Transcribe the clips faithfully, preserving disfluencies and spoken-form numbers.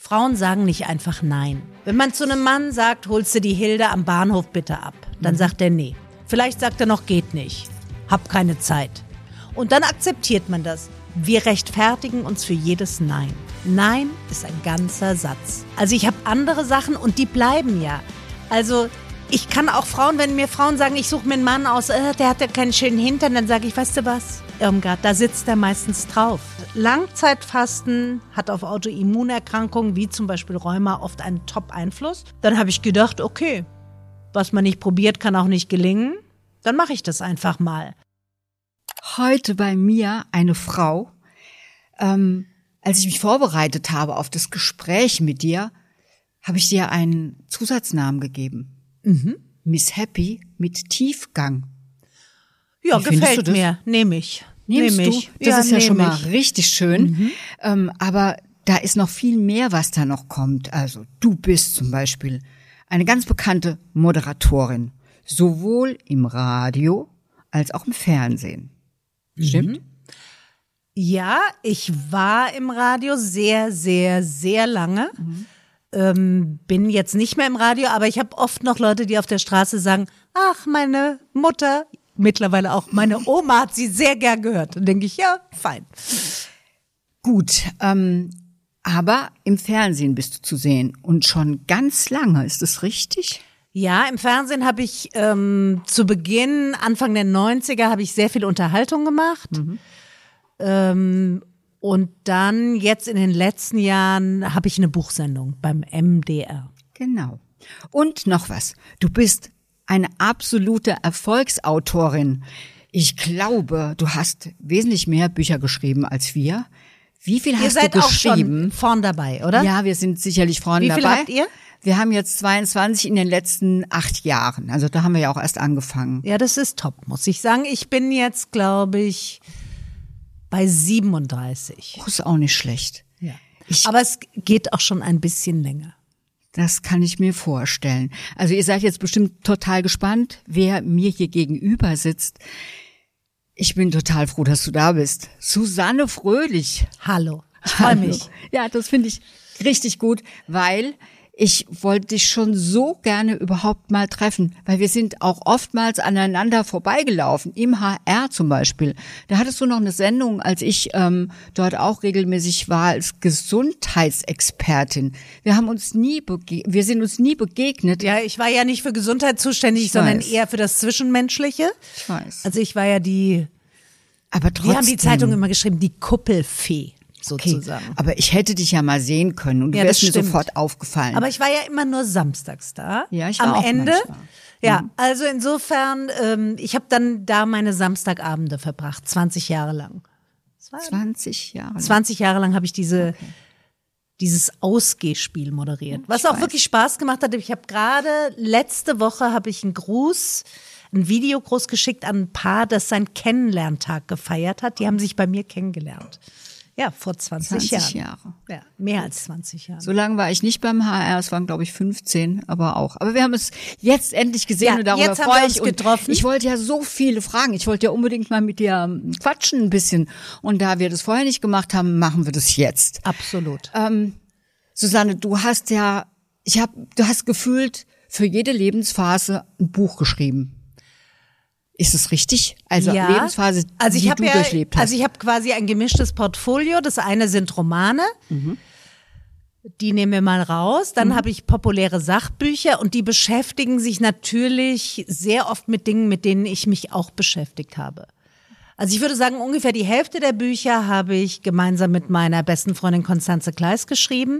Frauen sagen nicht einfach nein. Wenn man zu einem Mann sagt, holst du die Hilde am Bahnhof bitte ab, dann mhm. sagt er nee. Vielleicht sagt er noch, geht nicht. Hab keine Zeit. Und dann akzeptiert man das. Wir rechtfertigen uns für jedes Nein. Nein ist ein ganzer Satz. Also ich habe andere Sachen und die bleiben ja. Also ich kann auch Frauen, wenn mir Frauen sagen, ich suche mir einen Mann aus, äh, der hat ja keinen schönen Hintern, dann sage ich, weißt du was, Irmgard, da sitzt er meistens drauf. Langzeitfasten hat auf Autoimmunerkrankungen wie zum Beispiel Rheuma oft einen Top-Einfluss. Dann habe ich gedacht, okay, was man nicht probiert, kann auch nicht gelingen. Dann mache ich das einfach mal. Heute bei mir eine Frau, ähm, als ich mich vorbereitet habe auf das Gespräch mit dir, habe ich dir einen Zusatznamen gegeben. Mhm. Miss Happy mit Tiefgang. Ja, Wie gefällt mir. Nehme ich. Nimmst nehm du? ich. Das ja, ist ja schon mal ich. richtig schön. Mhm. Ähm, aber da ist noch viel mehr, was da noch kommt. Also du bist zum Beispiel eine ganz bekannte Moderatorin. Sowohl im Radio als auch im Fernsehen. Stimmt? Mhm. Ja, ich war im Radio sehr, sehr, sehr lange. Mhm. Ähm, bin jetzt nicht mehr im Radio, aber ich habe oft noch Leute, die auf der Straße sagen, ach, meine Mutter, mittlerweile auch meine Oma hat sie sehr gern gehört. Dann denke ich, ja, fein. Gut, ähm, aber im Fernsehen bist du zu sehen und schon ganz lange, ist das richtig? Ja, im Fernsehen habe ich ähm, zu Beginn, Anfang der neunziger, habe ich sehr viel Unterhaltung gemacht. Mhm. Ähm, und dann jetzt in den letzten Jahren habe ich eine Buchsendung beim M D R. Genau. Und noch was. Du bist eine absolute Erfolgsautorin. Ich glaube, du hast wesentlich mehr Bücher geschrieben als wir. Wie viel Ihr hast seid du auch geschrieben? Schon vorn dabei, oder? Ja, wir sind sicherlich vorn dabei. dabei. Wie viel habt ihr? Wir haben jetzt zweiundzwanzig in den letzten acht Jahren. Also da haben wir ja auch erst angefangen. Ja, das ist top, muss ich sagen. Ich bin jetzt, glaube ich, bei siebenunddreißig. Oh, ist auch nicht schlecht. Ja. Ich, Aber es geht auch schon ein bisschen länger. Das kann ich mir vorstellen. Also ihr seid jetzt bestimmt total gespannt, wer mir hier gegenüber sitzt. Ich bin total froh, dass du da bist. Susanne Fröhlich. Hallo, ich freue mich. Ja, das finde ich richtig gut, weil ich wollte dich schon so gerne überhaupt mal treffen, weil wir sind auch oftmals aneinander vorbeigelaufen, im H R zum Beispiel. Da hattest du noch eine Sendung, als ich ähm, dort auch regelmäßig war als Gesundheitsexpertin. Wir haben uns nie, bege- wir sind uns nie begegnet. Ja, ich war ja nicht für Gesundheit zuständig, ich sondern weiß. eher für das Zwischenmenschliche. Ich weiß. Also ich war ja die, aber trotzdem. wir haben die Zeitung immer geschrieben, die Kuppelfee. Sozusagen. Okay, aber ich hätte dich ja mal sehen können und du ja, wärst mir stimmt. sofort aufgefallen. Aber ich war ja immer nur samstags da. Ja, ich war Am auch Ende. manchmal. Ja, Mhm. also insofern, ähm, ich habe dann da meine Samstagabende verbracht, zwanzig Jahre lang. zwanzig Jahre lang. zwanzig Jahre lang habe ich diese okay. dieses Ausgehspiel moderiert, was ich auch weiß. wirklich Spaß gemacht hat. Ich habe gerade letzte Woche habe ich einen Gruß, ein Videogruß geschickt an ein Paar, das seinen Kennenlerntag gefeiert hat. Die haben sich bei mir kennengelernt. Ja, vor zwanzig, zwanzig Jahren. Jahre. Ja, mehr als zwanzig Jahre. So lange war ich nicht beim H R, es waren glaube ich fünfzehn, aber auch. Aber wir haben es jetzt endlich gesehen Ja, und darüber jetzt haben freue wir ich. uns getroffen. Ich wollte ja so viele Fragen. Ich wollte ja unbedingt mal mit dir quatschen ein bisschen. Und da wir das vorher nicht gemacht haben, machen wir das jetzt. Absolut. Ähm, Susanne, du hast ja, ich habe, du hast gefühlt für jede Lebensphase ein Buch geschrieben. Ist es richtig? Also ja. Lebensphase, also ich die hab du ja, durchlebt hast. Also ich habe quasi ein gemischtes Portfolio. Das eine sind Romane, mhm. die nehmen wir mal raus. Dann mhm. habe ich populäre Sachbücher und die beschäftigen sich natürlich sehr oft mit Dingen, mit denen ich mich auch beschäftigt habe. Also ich würde sagen, ungefähr die Hälfte der Bücher habe ich gemeinsam mit meiner besten Freundin Constanze Kleis geschrieben.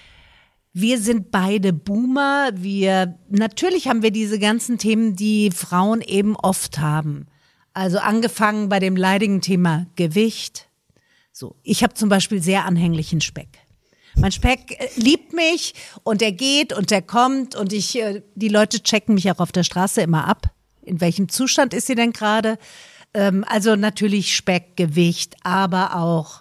Wir sind beide Boomer. Wir, natürlich haben wir diese ganzen Themen, die Frauen eben oft haben. Also angefangen bei dem leidigen Thema Gewicht. So, ich habe zum Beispiel sehr anhänglichen Speck. Mein Speck äh, liebt mich und er geht und er kommt und ich, äh, die Leute checken mich auch auf der Straße immer ab. In welchem Zustand ist sie denn gerade? Ähm, also natürlich Speck, Gewicht, aber auch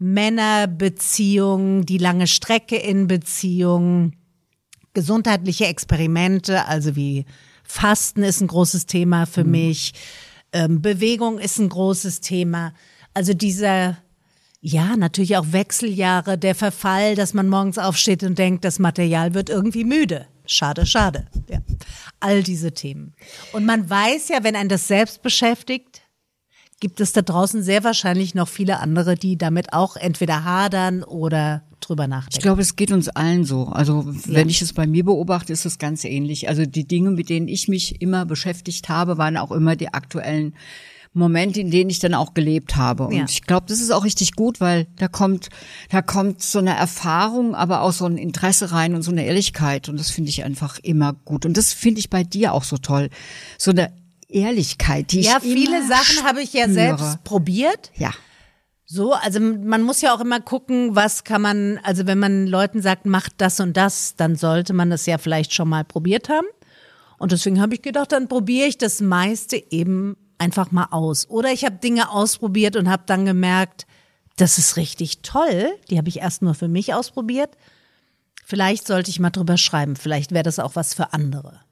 Männerbeziehungen, die lange Strecke in Beziehungen, gesundheitliche Experimente, also wie Fasten ist ein großes Thema für mhm. mich, ähm, Bewegung ist ein großes Thema. Also dieser, Ja, natürlich auch Wechseljahre, der Verfall, dass man morgens aufsteht und denkt, das Material wird irgendwie müde. Schade, schade. Ja. All diese Themen. Und man weiß ja, wenn einen das selbst beschäftigt, gibt es da draußen sehr wahrscheinlich noch viele andere, die damit auch entweder hadern oder drüber nachdenken. Ich glaube, es geht uns allen so. Also wenn ja. ich es bei mir beobachte, ist es ganz ähnlich. Also die Dinge, mit denen ich mich immer beschäftigt habe, waren auch immer die aktuellen Momente, in denen ich dann auch gelebt habe. Und ja. ich glaube, das ist auch richtig gut, weil da kommt, da kommt so eine Erfahrung, aber auch so ein Interesse rein und so eine Ehrlichkeit. Und das finde ich einfach immer gut. Und das finde ich bei dir auch so toll. So eine Ehrlichkeit, die ja, ich viele immer Sachen habe ich ja selbst probiert. Ja. So, also man muss ja auch immer gucken, was kann man, also wenn man Leuten sagt, macht das und das, dann sollte man das ja vielleicht schon mal probiert haben. Und deswegen habe ich gedacht, dann probiere ich das meiste eben einfach mal aus. Oder ich habe Dinge ausprobiert und habe dann gemerkt, das ist richtig toll. Die habe ich erst nur für mich ausprobiert. Vielleicht sollte ich mal drüber schreiben. Vielleicht wäre das auch was für andere.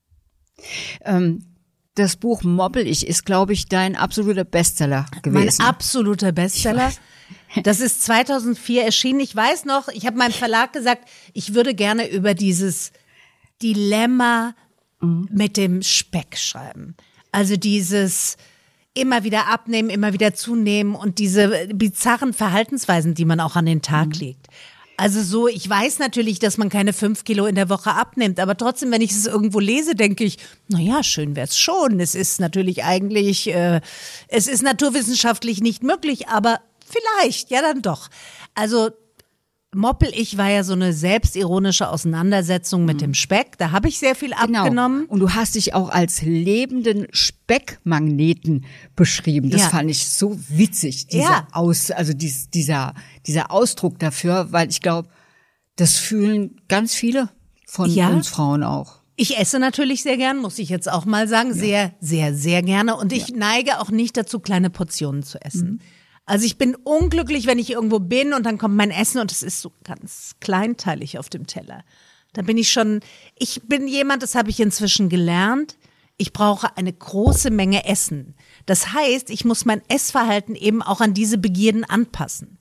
Ähm, das Buch Moppel ich ist, glaube ich, dein absoluter Bestseller gewesen. Mein absoluter Bestseller. Das ist zweitausendvier erschienen. Ich weiß noch, ich habe meinem Verlag gesagt, ich würde gerne über dieses Dilemma mhm. mit dem Speck schreiben. Also dieses immer wieder abnehmen, immer wieder zunehmen und diese bizarren Verhaltensweisen, die man auch an den Tag mhm. legt. Also so, ich weiß natürlich, dass man keine fünf Kilo in der Woche abnimmt, aber trotzdem, wenn ich es irgendwo lese, denke ich, na ja, schön wär's schon. Es ist natürlich eigentlich, äh, es ist naturwissenschaftlich nicht möglich, aber vielleicht, ja dann doch. Also Moppel ich war ja so eine selbstironische Auseinandersetzung mit mhm. dem Speck. Da habe ich sehr viel genau. abgenommen. Und du hast dich auch als lebenden Speckmagneten beschrieben. Das ja. fand ich so witzig, dieser ja. Aus, also dies, dieser dieser Ausdruck dafür, weil ich glaube, das fühlen ganz viele von ja. uns Frauen auch. Ich esse natürlich sehr gern, muss ich jetzt auch mal sagen, ja. sehr, sehr, sehr gerne. Und ich ja. neige auch nicht dazu, kleine Portionen zu essen. Mhm. Also ich bin unglücklich, wenn ich irgendwo bin und dann kommt mein Essen und es ist so ganz kleinteilig auf dem Teller. Da bin ich schon, ich bin jemand, das habe ich inzwischen gelernt, ich brauche eine große Menge Essen. Das heißt, ich muss mein Essverhalten eben auch an diese Begierden anpassen.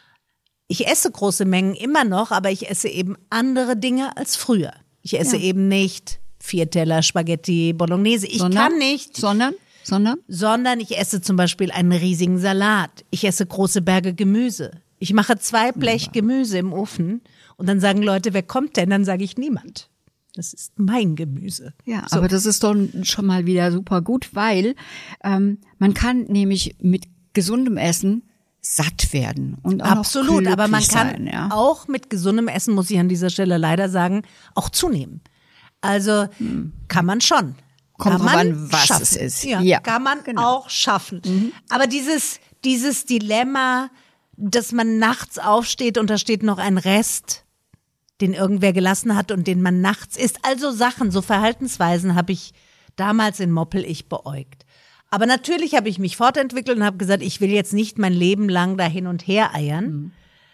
Ich esse große Mengen immer noch, aber ich esse eben andere Dinge als früher. Ich esse ja. eben nicht vier Teller Spaghetti Bolognese. Ich sondern, kann nicht. Sondern? Sondern? Sondern ich esse zum Beispiel einen riesigen Salat. Ich esse große Berge Gemüse. Ich mache zwei Blech Gemüse im Ofen und dann sagen Leute, wer kommt denn? Dann sage ich niemand. Das ist mein Gemüse. Ja, so. Aber das ist doch schon mal wieder super gut, weil ähm, man kann nämlich mit gesundem Essen satt werden. Und auch absolut, noch aber man kann sein, ja. auch mit gesundem Essen, muss ich an dieser Stelle leider sagen, auch zunehmen. Also hm. kann man schon. Kommt kann drauf man an, was schaffen. es ist. Ja, ja. kann man genau. auch schaffen. Mhm. Aber dieses, dieses Dilemma, dass man nachts aufsteht und da steht noch ein Rest, den irgendwer gelassen hat und den man nachts isst. Also Sachen, so Verhaltensweisen habe ich damals in Moppel ich beäugt. Aber natürlich habe ich mich fortentwickelt und habe gesagt, ich will jetzt nicht mein Leben lang da hin und her eiern. Mhm.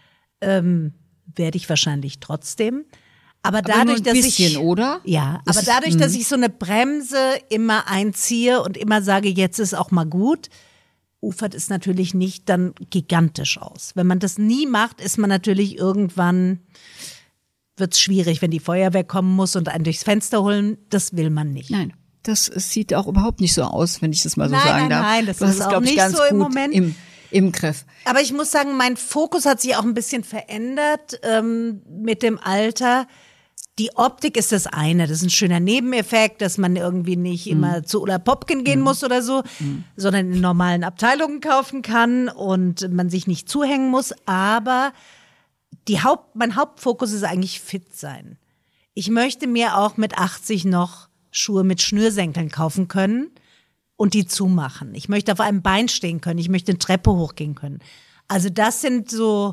Ähm, werde ich wahrscheinlich trotzdem. Aber dadurch, aber nur ein dass bisschen, ich, oder? Ja, aber dadurch, dass ich so eine Bremse immer einziehe und immer sage, jetzt ist auch mal gut, ufert es natürlich nicht dann gigantisch aus. Wenn man das nie macht, ist man natürlich irgendwann, wird's schwierig, wenn die Feuerwehr kommen muss und einen durchs Fenster holen. Das will man nicht. Nein, das sieht auch überhaupt nicht so aus, wenn ich das mal so nein, sagen nein, darf. Nein, das du hast ist es, auch glaub ich, nicht ganz so im gut Moment. Im, im Griff. Aber ich muss sagen, mein Fokus hat sich auch ein bisschen verändert ähm, mit dem Alter. Die Optik ist das eine, das ist ein schöner Nebeneffekt, dass man irgendwie nicht mm. immer zu Ulla Popkin gehen mm. muss oder so, mm. sondern in normalen Abteilungen kaufen kann und man sich nicht zuhängen muss. Aber die Haupt, mein Hauptfokus ist eigentlich fit sein. Ich möchte mir auch mit achtzig noch Schuhe mit Schnürsenkeln kaufen können und die zumachen. Ich möchte auf einem Bein stehen können, ich möchte eine Treppe hochgehen können. Also das sind so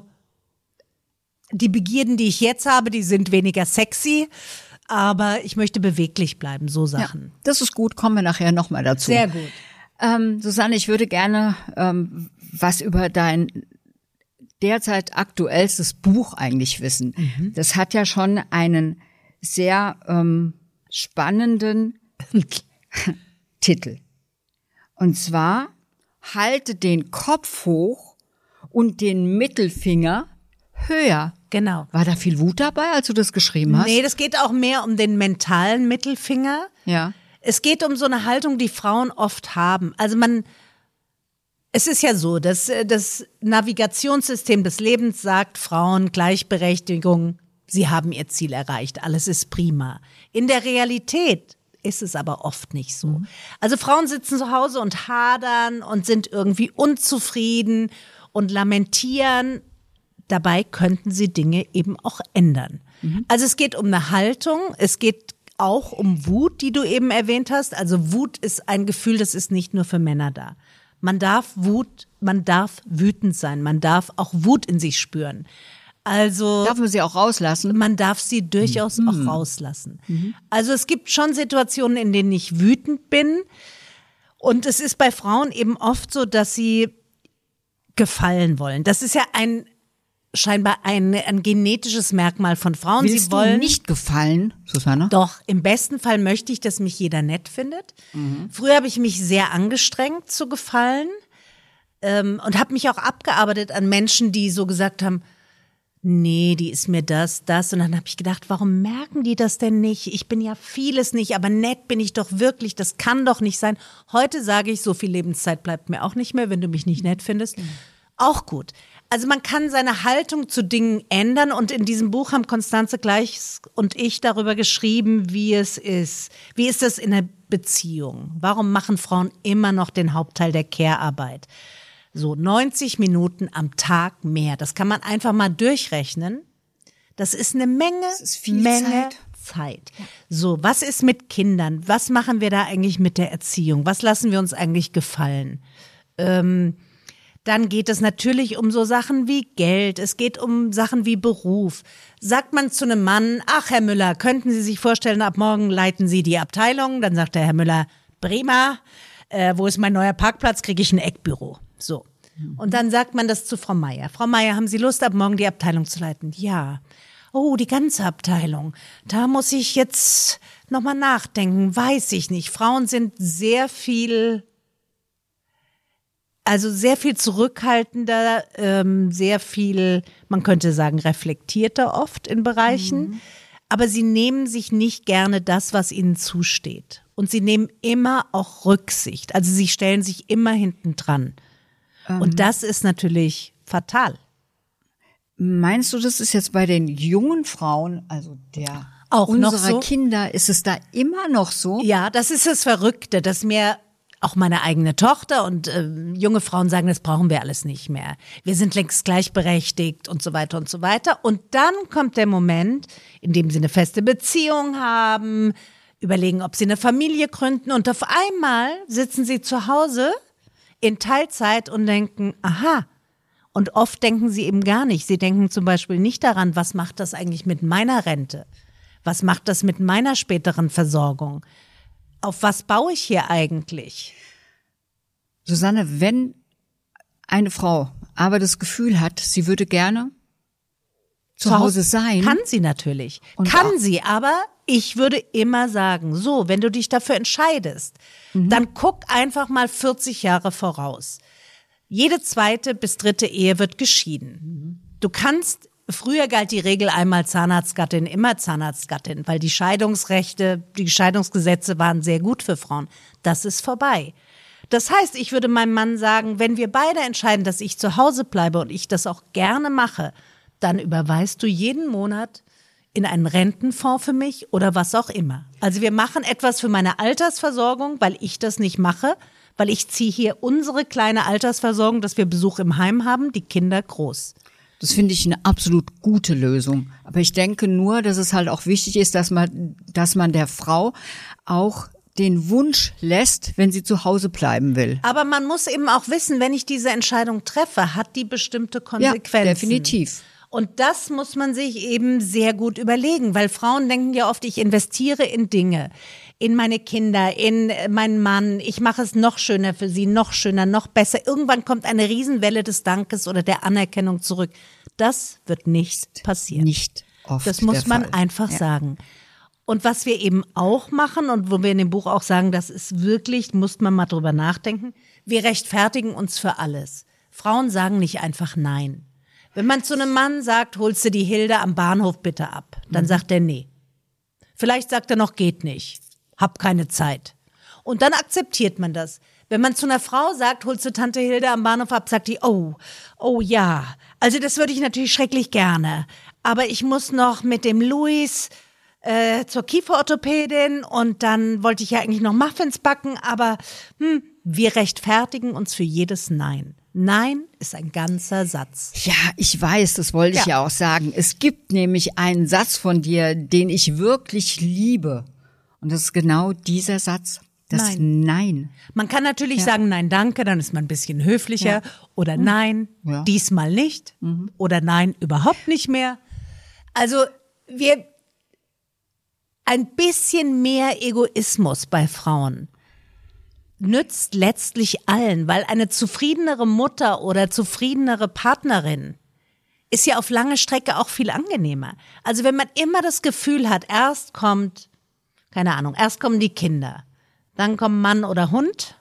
die Begierden, die ich jetzt habe, die sind weniger sexy, aber ich möchte beweglich bleiben, so Sachen. Ja, das ist gut, kommen wir nachher nochmal dazu. Sehr gut. Ähm, Susanne, ich würde gerne ähm, was über dein derzeit aktuellstes Buch eigentlich wissen. Mhm. Das hat ja schon einen sehr ähm, spannenden Titel. Und zwar, halte den Kopf hoch und den Mittelfinger höher. Genau. War da viel Wut dabei, als du das geschrieben hast? Nee, das geht auch mehr um den mentalen Mittelfinger. Ja. Es geht um so eine Haltung, die Frauen oft haben. Also man, es ist ja so, dass das Navigationssystem des Lebens sagt, Frauen, Gleichberechtigung, sie haben ihr Ziel erreicht, alles ist prima. In der Realität ist es aber oft nicht so. Mhm. Also Frauen sitzen zu Hause und hadern und sind irgendwie unzufrieden und lamentieren. Dabei könnten sie Dinge eben auch ändern. Mhm. Also es geht um eine Haltung, es geht auch um Wut, die du eben erwähnt hast. Also Wut ist ein Gefühl, das ist nicht nur für Männer da. Man darf Wut, man darf wütend sein, man darf auch Wut in sich spüren. Also darf man sie auch rauslassen? Man darf sie durchaus mhm. auch rauslassen. Mhm. Also es gibt schon Situationen, in denen ich wütend bin. Und es ist bei Frauen eben oft so, dass sie gefallen wollen. Das ist ja ein scheinbar ein, ein genetisches Merkmal von Frauen. Willst sie wollen du nicht gefallen, Susanne? Doch, im besten Fall möchte ich, dass mich jeder nett findet. Mhm. Früher habe ich mich sehr angestrengt zu gefallen ähm, und habe mich auch abgearbeitet an Menschen, die so gesagt haben, nee, die ist mir das, das. Und dann habe ich gedacht, warum merken die das denn nicht? Ich bin ja vieles nicht, aber nett bin ich doch wirklich. Das kann doch nicht sein. Heute sage ich, so viel Lebenszeit bleibt mir auch nicht mehr, wenn du mich nicht nett findest. Mhm. Auch gut. Also man kann seine Haltung zu Dingen ändern und in diesem Buch haben Constanze Gleichs und ich darüber geschrieben, wie es ist. Wie ist das in einer Beziehung? Warum machen Frauen immer noch den Hauptteil der Care-Arbeit? So neunzig Minuten am Tag mehr. Das kann man einfach mal durchrechnen. Das ist eine Menge, das ist viel Menge Zeit. Zeit. Ja. So, was ist mit Kindern? Was machen wir da eigentlich mit der Erziehung? Was lassen wir uns eigentlich gefallen? Ähm, Dann geht es natürlich um so Sachen wie Geld, es geht um Sachen wie Beruf. Sagt man zu einem Mann, ach Herr Müller, könnten Sie sich vorstellen, ab morgen leiten Sie die Abteilung? Dann sagt der Herr Müller, prima, äh, wo ist mein neuer Parkplatz, kriege ich ein Eckbüro. So. Und dann sagt man das zu Frau Meier. Frau Meier, haben Sie Lust, ab morgen die Abteilung zu leiten? Ja. Oh, die ganze Abteilung. Da muss ich jetzt nochmal nachdenken, weiß ich nicht. Frauen sind sehr viel... Also sehr viel zurückhaltender, ähm, sehr viel, man könnte sagen, reflektierter oft in Bereichen. Mhm. Aber sie nehmen sich nicht gerne das, was ihnen zusteht. Und sie nehmen immer auch Rücksicht. Also sie stellen sich immer hinten dran. Ähm. Und das ist natürlich fatal. Meinst du, das ist jetzt bei den jungen Frauen, also der auch unserer noch so? Kinder, ist es da immer noch so? Ja, das ist das Verrückte, dass mir auch meine eigene Tochter und äh, junge Frauen sagen, das brauchen wir alles nicht mehr. Wir sind längst gleichberechtigt und so weiter und so weiter. Und dann kommt der Moment, in dem sie eine feste Beziehung haben, überlegen, ob sie eine Familie gründen und auf einmal sitzen sie zu Hause in Teilzeit und denken, aha. Und oft denken sie eben gar nicht. Sie denken zum Beispiel nicht daran, was macht das eigentlich mit meiner Rente? Was macht das mit meiner späteren Versorgung? Auf was baue ich hier eigentlich? Susanne, wenn eine Frau aber das Gefühl hat, sie würde gerne zu, zu Hause sein. Kann sie natürlich. Kann auch. sie, aber ich würde immer sagen, so, wenn du dich dafür entscheidest, mhm. dann guck einfach mal vierzig Jahre voraus. Jede zweite bis dritte Ehe wird geschieden. Mhm. Du kannst... Früher galt die Regel einmal Zahnarztgattin, immer Zahnarztgattin, weil die Scheidungsrechte, die Scheidungsgesetze waren sehr gut für Frauen. Das ist vorbei. Das heißt, ich würde meinem Mann sagen, wenn wir beide entscheiden, dass ich zu Hause bleibe und ich das auch gerne mache, dann überweist du jeden Monat in einen Rentenfonds für mich oder was auch immer. Also wir machen etwas für meine Altersversorgung, weil ich das nicht mache, weil ich ziehe hier unsere kleine Altersversorgung, dass wir Besuch im Heim haben, die Kinder groß. Das finde ich eine absolut gute Lösung. Aber ich denke nur, dass es halt auch wichtig ist, dass man, dass man der Frau auch den Wunsch lässt, wenn sie zu Hause bleiben will. Aber man muss eben auch wissen, wenn ich diese Entscheidung treffe, hat die bestimmte Konsequenzen. Ja, definitiv. Und das muss man sich eben sehr gut überlegen, weil Frauen denken ja oft, ich investiere in Dinge, in meine Kinder, in meinen Mann, ich mache es noch schöner für sie, noch schöner, noch besser. Irgendwann kommt eine Riesenwelle des Dankes oder der Anerkennung zurück. Das wird nicht passieren. Nicht oft. Das muss man Fall. einfach ja. sagen. Und was wir eben auch machen und wo wir in dem Buch auch sagen, das ist wirklich, muss man mal drüber nachdenken, wir rechtfertigen uns für alles. Frauen sagen nicht einfach nein. Wenn man zu einem Mann sagt, holst du die Hilde am Bahnhof bitte ab, dann mhm. sagt er nee. Vielleicht sagt er noch, geht nicht, hab keine Zeit. Und dann akzeptiert man das. Wenn man zu einer Frau sagt, holst du Tante Hilde am Bahnhof ab, sagt die, oh, oh ja, also das würde ich natürlich schrecklich gerne. Aber ich muss noch mit dem Luis äh, zur Kieferorthopädin und dann wollte ich ja eigentlich noch Muffins backen, aber hm, wir rechtfertigen uns für jedes Nein. Nein ist ein ganzer Satz. Ja, ich weiß, das wollte ich ja. ja auch sagen. Es gibt nämlich einen Satz von dir, den ich wirklich liebe. Und das ist genau dieser Satz. Das Nein. Nein. Man kann natürlich ja. sagen, nein, danke, dann ist man ein bisschen höflicher. Ja. Oder nein, ja. diesmal nicht. Mhm. Oder nein, überhaupt nicht mehr. Also wir, ein bisschen mehr Egoismus bei Frauen nützt letztlich allen, weil eine zufriedenere Mutter oder zufriedenere Partnerin ist ja auf lange Strecke auch viel angenehmer. Also wenn man immer das Gefühl hat, erst kommt, keine Ahnung, erst kommen die Kinder. Dann kommen Mann oder Hund,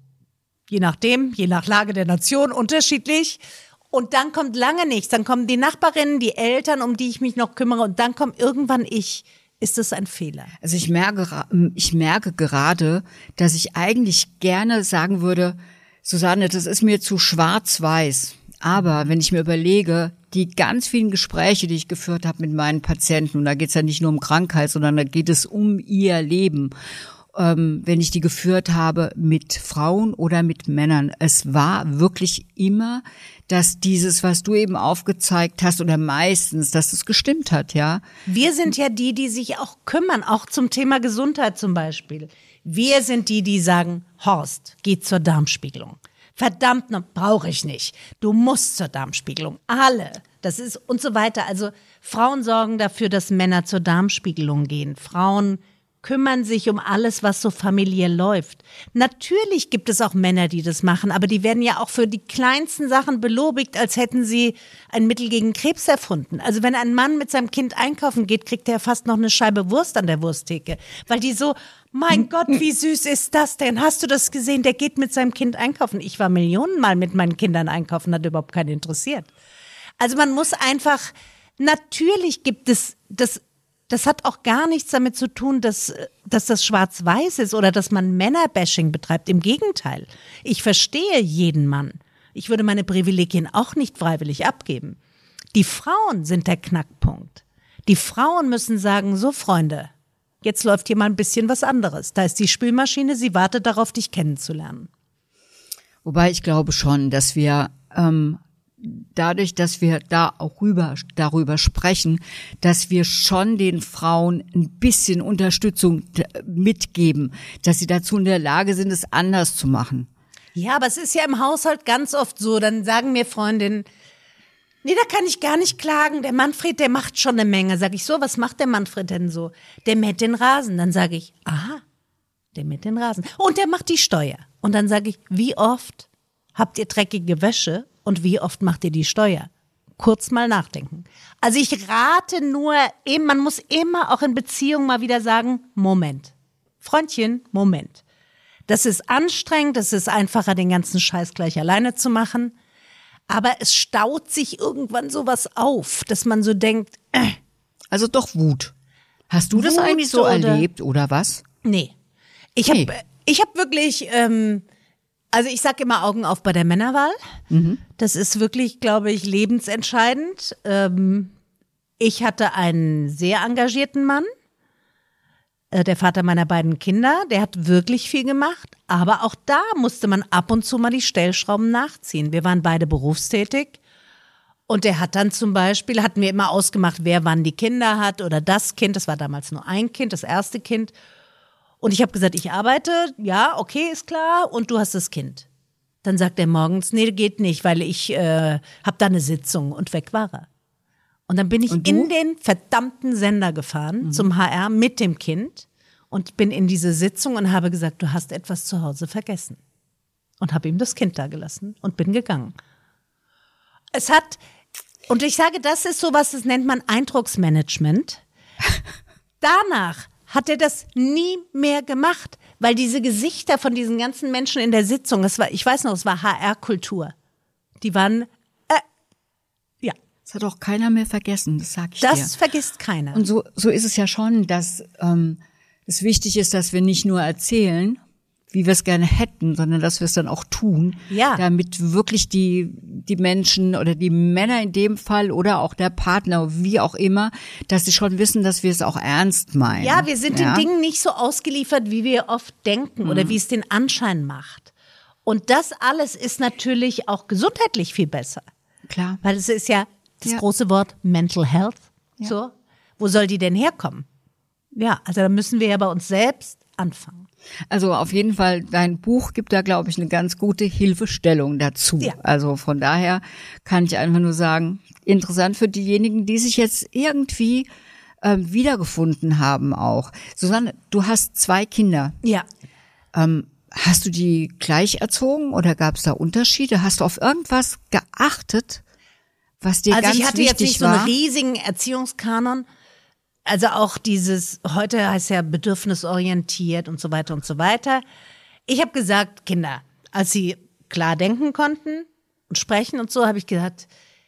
je nachdem, je nach Lage der Nation unterschiedlich. Und dann kommt lange nichts. Dann kommen die Nachbarinnen, die Eltern, um die ich mich noch kümmere. Und dann kommt irgendwann ich. Ist das ein Fehler? Also ich merke, ich merke gerade, dass ich eigentlich gerne sagen würde, Susanne, das ist mir zu schwarz-weiß. Aber wenn ich mir überlege, die ganz vielen Gespräche, die ich geführt habe mit meinen Patienten, und da geht es ja nicht nur um Krankheit, sondern da geht es um ihr Leben, Ähm, wenn ich die geführt habe mit Frauen oder mit Männern. Es war wirklich immer, dass dieses, was du eben aufgezeigt hast, oder meistens, dass es gestimmt hat, ja. Wir sind ja die, die sich auch kümmern, auch zum Thema Gesundheit zum Beispiel. Wir sind die, die sagen, Horst, geh zur Darmspiegelung. Verdammt, brauche ich nicht. Du musst zur Darmspiegelung. Alle. Das ist und so weiter. Also Frauen sorgen dafür, dass Männer zur Darmspiegelung gehen. Frauen kümmern sich um alles, was so familiär läuft. Natürlich gibt es auch Männer, die das machen, aber die werden ja auch für die kleinsten Sachen belobigt, als hätten sie ein Mittel gegen Krebs erfunden. Also wenn ein Mann mit seinem Kind einkaufen geht, kriegt er fast noch eine Scheibe Wurst an der Wursttheke, weil die so, mein Gott, wie süß ist das denn? Hast du das gesehen? Der geht mit seinem Kind einkaufen. Ich war Millionenmal mit meinen Kindern einkaufen, hat überhaupt keinen interessiert. Also man muss einfach, natürlich gibt es das. Das hat auch gar nichts damit zu tun, dass, dass das schwarz-weiß ist oder dass man Männerbashing betreibt. Im Gegenteil. Ich verstehe jeden Mann. Ich würde meine Privilegien auch nicht freiwillig abgeben. Die Frauen sind der Knackpunkt. Die Frauen müssen sagen, so Freunde, jetzt läuft hier mal ein bisschen was anderes. Da ist die Spülmaschine, sie wartet darauf, dich kennenzulernen. Wobei ich glaube schon, dass wir ähm dadurch, dass wir da auch rüber, darüber sprechen, dass wir schon den Frauen ein bisschen Unterstützung mitgeben, dass sie dazu in der Lage sind, es anders zu machen. Ja, aber es ist ja im Haushalt ganz oft so, dann sagen mir Freundinnen, nee, da kann ich gar nicht klagen, der Manfred, der macht schon eine Menge. Sag ich so, was macht der Manfred denn so? Der mäht den Rasen. Dann sage ich, aha, der mäht den Rasen. Und der macht die Steuer. Und dann sage ich, wie oft habt ihr dreckige Wäsche? Und wie oft macht ihr die Steuer? Kurz mal nachdenken. Also ich rate nur, man muss immer auch in Beziehungen mal wieder sagen, Moment. Freundchen, Moment. Das ist anstrengend, das ist einfacher, den ganzen Scheiß gleich alleine zu machen. Aber es staut sich irgendwann sowas auf, dass man so denkt, äh. Also doch Wut. Hast du Wut das eigentlich so oder? erlebt oder was? Nee. Ich habe nee. ich hab wirklich... Ähm, Also ich sage immer Augen auf bei der Männerwahl. Mhm. Das ist wirklich, glaube ich, lebensentscheidend. Ähm, ich hatte einen sehr engagierten Mann, äh, der Vater meiner beiden Kinder, der hat wirklich viel gemacht. Aber auch da musste man ab und zu mal die Stellschrauben nachziehen. Wir waren beide berufstätig. Und der hat dann zum Beispiel, hatten wir immer ausgemacht, wer wann die Kinder hat oder das Kind. Das war damals nur ein Kind, das erste Kind. Und ich habe gesagt, ich arbeite, ja, okay, ist klar, und du hast das Kind. Dann sagt er morgens, nee, geht nicht, weil ich äh, habe da eine Sitzung, und weg war er. Und dann bin ich in den verdammten Sender gefahren, mhm. zum H R mit dem Kind und bin in diese Sitzung und habe gesagt, du hast etwas zu Hause vergessen. Und habe ihm das Kind da gelassen und bin gegangen. Es hat, und ich sage, das ist sowas, das nennt man Eindrucksmanagement. Danach hat er das nie mehr gemacht, weil diese Gesichter von diesen ganzen Menschen in der Sitzung, das war, ich weiß noch, es war H R-Kultur. Die waren, äh, ja. Das hat auch keiner mehr vergessen, das sag ich Das dir. Das vergisst keiner. Und so, so ist es ja schon, dass ähm, es wichtig ist, dass wir nicht nur erzählen, wie wir es gerne hätten, sondern dass wir es dann auch tun, ja. damit wirklich die die Menschen oder die Männer in dem Fall oder auch der Partner, wie auch immer, dass sie schon wissen, dass wir es auch ernst meinen. Ja, wir sind ja? den Dingen nicht so ausgeliefert, wie wir oft denken oder mhm. wie es den Anschein macht. Und das alles ist natürlich auch gesundheitlich viel besser. Klar. Weil es ist ja das ja. große Wort Mental Health. Ja. So, wo soll die denn herkommen? Ja, also da müssen wir ja bei uns selbst anfangen. Also auf jeden Fall, dein Buch gibt da, glaube ich, eine ganz gute Hilfestellung dazu. Ja. Also von daher kann ich einfach nur sagen, interessant für diejenigen, die sich jetzt irgendwie ähm, wiedergefunden haben auch. Susanne, du hast zwei Kinder. Ja. Ähm, hast du die gleich erzogen oder gab es da Unterschiede? Hast du auf irgendwas geachtet, was dir also ganz ich hatte wichtig jetzt nicht war? so einen riesigen Erziehungskanon. Also auch dieses, heute heißt ja bedürfnisorientiert und so weiter und so weiter. Ich habe gesagt, Kinder, als sie klar denken konnten und sprechen und so, habe ich gesagt,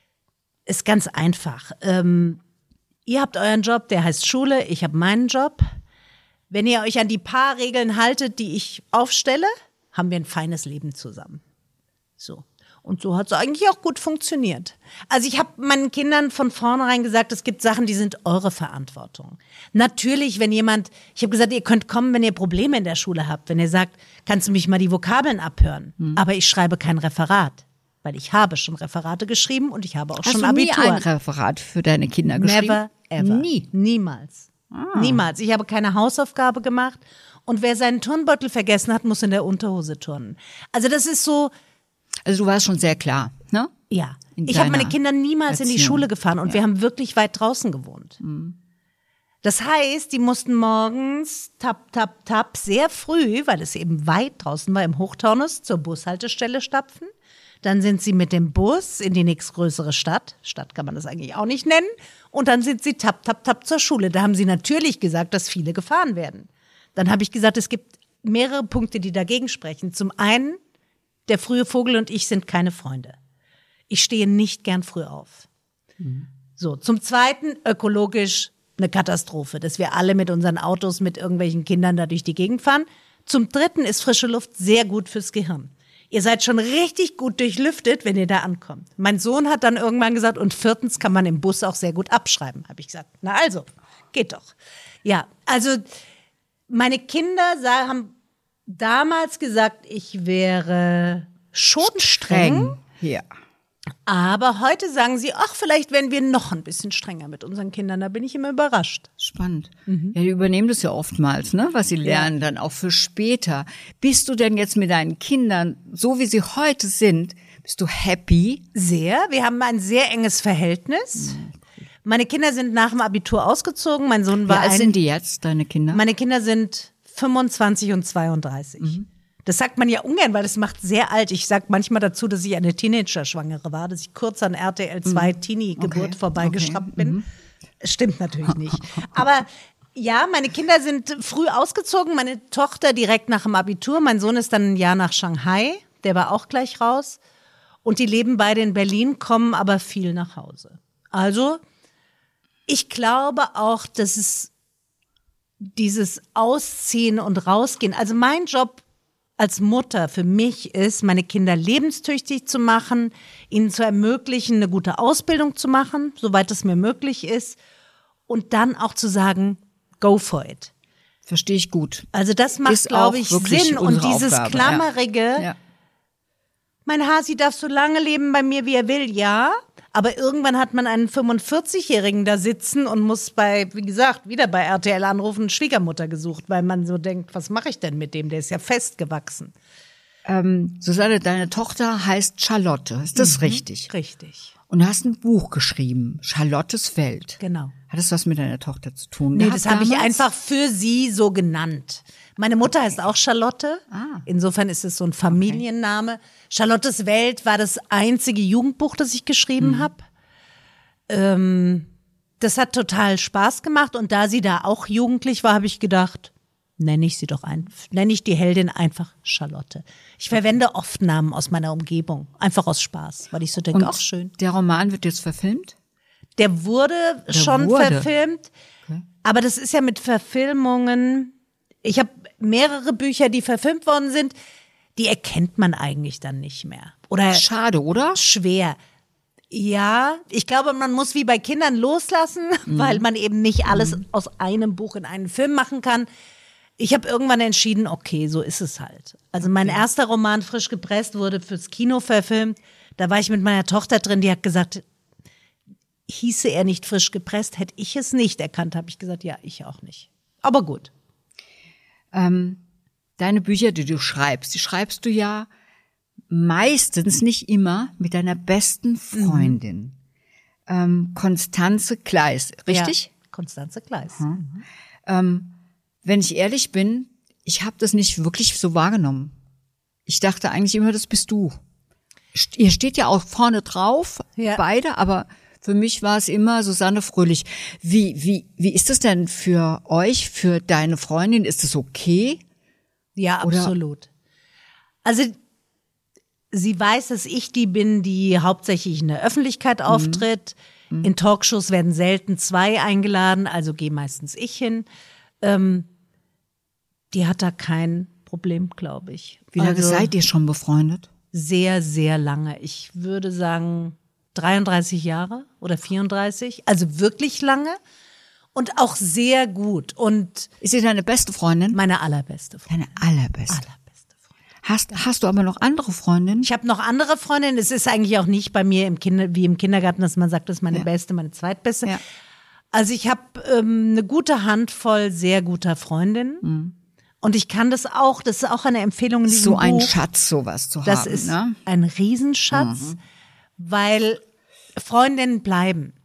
ist ganz einfach. Ähm, ihr habt euren Job, der heißt Schule, ich habe meinen Job. Wenn ihr euch an die paar Regeln haltet, die ich aufstelle, haben wir ein feines Leben zusammen. So. Und so hat es eigentlich auch gut funktioniert. Also ich habe meinen Kindern von vornherein gesagt, es gibt Sachen, die sind eure Verantwortung. Natürlich, wenn jemand, ich habe gesagt, ihr könnt kommen, wenn ihr Probleme in der Schule habt. Wenn ihr sagt, kannst du mich mal die Vokabeln abhören? Hm. Aber ich schreibe kein Referat, weil ich habe schon Referate geschrieben und ich habe auch Hast schon du Abitur. nie ein Referat für deine Kinder geschrieben? Never, ever. Nie? Niemals. Ah. Niemals. Ich habe keine Hausaufgabe gemacht. Und wer seinen Turnbeutel vergessen hat, muss in der Unterhose turnen. Also das ist so... Also du warst schon sehr klar, ne? Ja. Ich habe meine Kinder niemals Erziehung. in die Schule gefahren und ja. wir haben wirklich weit draußen gewohnt. Mhm. Das heißt, die mussten morgens tap, tap, tap sehr früh, weil es eben weit draußen war, im Hochtaunus zur Bushaltestelle stapfen. Dann sind sie mit dem Bus in die nächstgrößere Stadt. Stadt kann man das eigentlich auch nicht nennen. Und dann sind sie tap, tap, tap zur Schule. Da haben sie natürlich gesagt, dass viele gefahren werden. Dann habe ich gesagt, es gibt mehrere Punkte, die dagegen sprechen. Zum einen, der frühe Vogel und ich sind keine Freunde. Ich stehe nicht gern früh auf. Mhm. So, zum Zweiten, ökologisch eine Katastrophe, dass wir alle mit unseren Autos mit irgendwelchen Kindern da durch die Gegend fahren. Zum Dritten ist frische Luft sehr gut fürs Gehirn. Ihr seid schon richtig gut durchlüftet, wenn ihr da ankommt. Mein Sohn hat dann irgendwann gesagt, und viertens kann man im Bus auch sehr gut abschreiben, habe ich gesagt. Na also, geht doch. Ja, also meine Kinder haben damals gesagt, ich wäre schon streng. Ja. Aber heute sagen sie, ach, vielleicht werden wir noch ein bisschen strenger mit unseren Kindern. Da bin ich immer überrascht. Spannend. Mhm. Ja, die übernehmen das ja oftmals, ne, was sie lernen, ja. Dann auch für später. Bist du denn jetzt mit deinen Kindern, so wie sie heute sind, bist du happy? Sehr. Wir haben ein sehr enges Verhältnis. Mhm. Meine Kinder sind nach dem Abitur ausgezogen. Mein Sohn war Wie alt ein, sind die jetzt, deine Kinder? Meine Kinder sind fünfundzwanzig und zweiunddreißig. Mhm. Das sagt man ja ungern, weil das macht sehr alt. Ich sag manchmal dazu, dass ich eine Teenager-Schwangere war, dass ich kurz an R T L zwei mhm. Teenie-Geburt okay. vorbeigeschraubt okay. bin. Mhm. Stimmt natürlich nicht. Aber ja, meine Kinder sind früh ausgezogen. Meine Tochter direkt nach dem Abitur. Mein Sohn ist dann ein Jahr nach Shanghai. Der war auch gleich raus. Und die leben beide in Berlin, kommen aber viel nach Hause. Also, ich glaube auch, dass es dieses Ausziehen und Rausgehen, also mein Job als Mutter für mich ist, meine Kinder lebenstüchtig zu machen, ihnen zu ermöglichen, eine gute Ausbildung zu machen, soweit es mir möglich ist, und dann auch zu sagen, go for it. Verstehe ich gut. Also das macht, glaube ich, Sinn. Und dieses Aufgabe, klammerige, ja. Ja. Mein Hasi darf so lange leben bei mir, wie er will, ja. Aber irgendwann hat man einen fünfundvierzigjährigen da sitzen und muss bei, wie gesagt, wieder bei R T L anrufen, Schwiegermutter gesucht, weil man so denkt, was mache ich denn mit dem? Der ist ja festgewachsen. Ähm, Susanne, deine Tochter heißt Charlotte, ist das mhm, richtig? Richtig. Und du hast ein Buch geschrieben, Charlottes Welt. Genau. Hat das was mit deiner Tochter zu tun? Nee, das habe ich einfach für sie so genannt. Meine Mutter heißt auch Charlotte. Ah. Insofern ist es so ein Familienname. Okay. Charlottes Welt war das einzige Jugendbuch, das ich geschrieben mhm. habe. Ähm, das hat total Spaß gemacht. Und da sie da auch jugendlich war, habe ich gedacht, nenne ich sie doch ein, nenne ich die Heldin einfach Charlotte. Ich verwende oft Namen aus meiner Umgebung, einfach aus Spaß, weil ich so denke, auch schön. Der Roman wird jetzt verfilmt? Der wurde Der schon wurde. verfilmt, okay. Aber das ist ja mit Verfilmungen, ich habe mehrere Bücher, die verfilmt worden sind, die erkennt man eigentlich dann nicht mehr. Oder schade, oder? Schwer. Ja, ich glaube, man muss wie bei Kindern loslassen, mhm. weil man eben nicht alles mhm. aus einem Buch in einen Film machen kann. Ich habe irgendwann entschieden, okay, so ist es halt. Also mein okay. erster Roman, Frisch gepresst, wurde fürs Kino verfilmt. Da war ich mit meiner Tochter drin, die hat gesagt, hieße er nicht Frisch gepresst, hätte ich es nicht erkannt. Habe ich gesagt, ja, ich auch nicht. Aber gut. Ähm, deine Bücher, die du schreibst, die schreibst du ja meistens, nicht immer, mit deiner besten Freundin. Mhm. Ähm, Constanze Kleiss, richtig? Ja, Constanze Kleiss. Mhm. Ähm, wenn ich ehrlich bin, ich habe das nicht wirklich so wahrgenommen. Ich dachte eigentlich immer, das bist du. Ihr steht ja auch vorne drauf, ja. beide, aber für mich war es immer Susanne Fröhlich. Wie, wie, wie ist das denn für euch, für deine Freundin? Ist es okay? Ja, Oder? Absolut. Also, sie weiß, dass ich die bin, die hauptsächlich in der Öffentlichkeit auftritt. Mhm. In Talkshows werden selten zwei eingeladen, also gehe meistens ich hin. Ähm, die hat da kein Problem, glaube ich. Wie lange also, seid ihr schon befreundet? Sehr, sehr lange. Ich würde sagen dreiunddreißig Jahre oder vierunddreißig. Also wirklich lange und auch sehr gut. Und ist sie deine beste Freundin? Meine allerbeste Freundin. Deine allerbeste. Allerbeste Freundin. Hast, hast du aber noch andere Freundinnen? Ich habe noch andere Freundinnen. Es ist eigentlich auch nicht bei mir im Kinder, wie im Kindergarten, dass man sagt, das ist meine ja. beste, meine zweitbeste. Ja. Also ich habe ähm, eine gute Handvoll sehr guter Freundinnen. Mhm. Und ich kann das auch, das ist auch eine Empfehlung in diesem So ein Buch. Schatz, sowas zu das haben. Das ist ne? ein Riesenschatz, mhm. weil Freundinnen bleiben.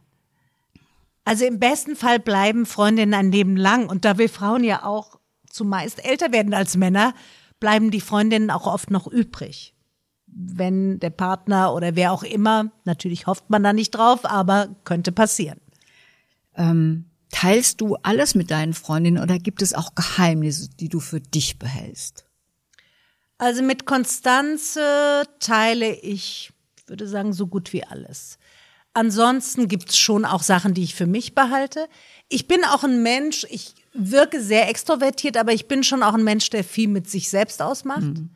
Also im besten Fall bleiben Freundinnen ein Leben lang. Und da wir Frauen ja auch zumeist älter werden als Männer, bleiben die Freundinnen auch oft noch übrig. Wenn der Partner oder wer auch immer, natürlich hofft man da nicht drauf, aber könnte passieren. Ähm, teilst du alles mit deinen Freundinnen oder gibt es auch Geheimnisse, die du für dich behältst? Also mit Constanze teile ich, ich würde sagen, so gut wie alles. Ansonsten gibt's schon auch Sachen, die ich für mich behalte. Ich bin auch ein Mensch, ich wirke sehr extrovertiert, aber ich bin schon auch ein Mensch, der viel mit sich selbst ausmacht. Mhm.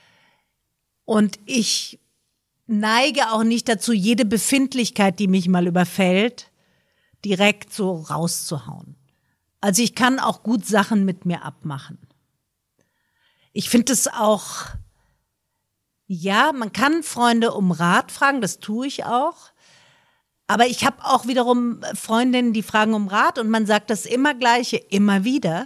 Und ich neige auch nicht dazu, jede Befindlichkeit, die mich mal überfällt, direkt so rauszuhauen. Also ich kann auch gut Sachen mit mir abmachen. Ich finde es auch, ja, man kann Freunde um Rat fragen, das tue ich auch. Aber ich habe auch wiederum Freundinnen, die fragen um Rat und man sagt das immer Gleiche, immer wieder.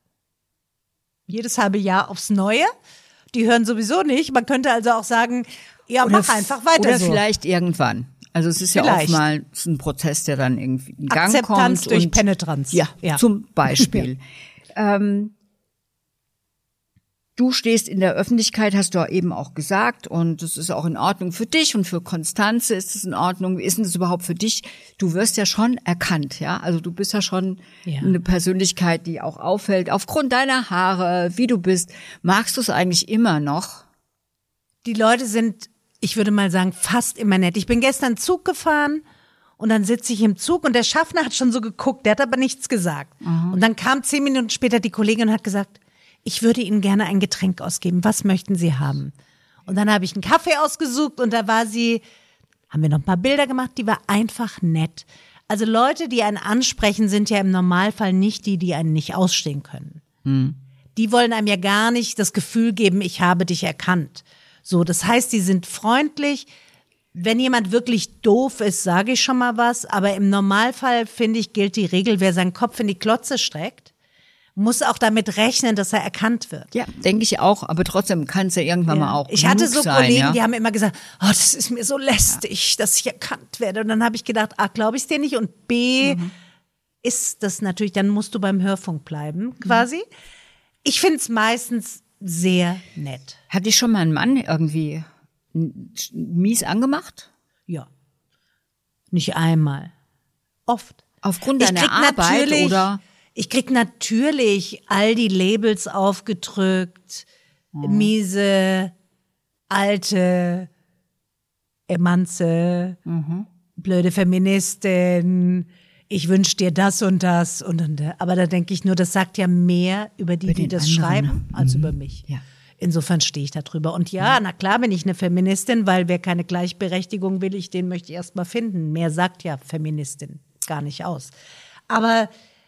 Jedes halbe Jahr aufs Neue. Die hören sowieso nicht. Man könnte also auch sagen, ja, oder mach einfach weiter oder so. Oder vielleicht irgendwann. Also es ist vielleicht. ja oftmals ein Prozess, der dann irgendwie in Gang Akzeptanz kommt. Akzeptanz durch und, Penetranz. Ja, ja. zum Beispiel. ja. Ähm, Du stehst in der Öffentlichkeit, hast du ja eben auch gesagt, und das ist auch in Ordnung für dich und für Constanze ist es in Ordnung. Wie ist denn das überhaupt für dich? Du wirst ja schon erkannt, ja? Also du bist ja schon ja. eine Persönlichkeit, die auch auffällt, aufgrund deiner Haare, wie du bist. Magst du es eigentlich immer noch? Die Leute sind, ich würde mal sagen, fast immer nett. Ich bin gestern Zug gefahren und dann sitze ich im Zug und der Schaffner hat schon so geguckt, der hat aber nichts gesagt. Mhm. Und dann kam zehn Minuten später die Kollegin und hat gesagt, ich würde Ihnen gerne ein Getränk ausgeben. Was möchten Sie haben? Und dann habe ich einen Kaffee ausgesucht und da war sie, haben wir noch ein paar Bilder gemacht, die war einfach nett. Also Leute, die einen ansprechen, sind ja im Normalfall nicht die, die einen nicht ausstehen können. Hm. Die wollen einem ja gar nicht das Gefühl geben, ich habe dich erkannt. So, das heißt, die sind freundlich. Wenn jemand wirklich doof ist, sage ich schon mal was. Aber im Normalfall, finde ich, gilt die Regel, wer seinen Kopf in die Klotze streckt, muss auch damit rechnen, dass er erkannt wird. Ja, denke ich auch, aber trotzdem kann es ja irgendwann ja. mal auch Ich hatte so sein, Kollegen, ja? die haben immer gesagt, oh, das ist mir so lästig, ja. dass ich erkannt werde. Und dann habe ich gedacht, A, glaube ich es dir nicht und B, mhm. ist das natürlich, dann musst du beim Hörfunk bleiben, quasi. Mhm. Ich finde es meistens sehr nett. Hat dich schon mal ein Mann irgendwie mies angemacht? Ja. Nicht einmal. Oft. Aufgrund deiner Arbeit oder? Ich krieg natürlich all die Labels aufgedrückt, mhm. miese, alte, Emanze, mhm. blöde Feministin, ich wünsch dir das und das und, und aber da denke ich nur, das sagt ja mehr über die, über die das anderen, schreiben, ne? als mhm. über mich. Ja. Insofern stehe ich da drüber. Und ja, mhm. na klar bin ich eine Feministin, weil wer keine Gleichberechtigung will, ich den möchte ich erst mal finden. Mehr sagt ja Feministin gar nicht aus. Aber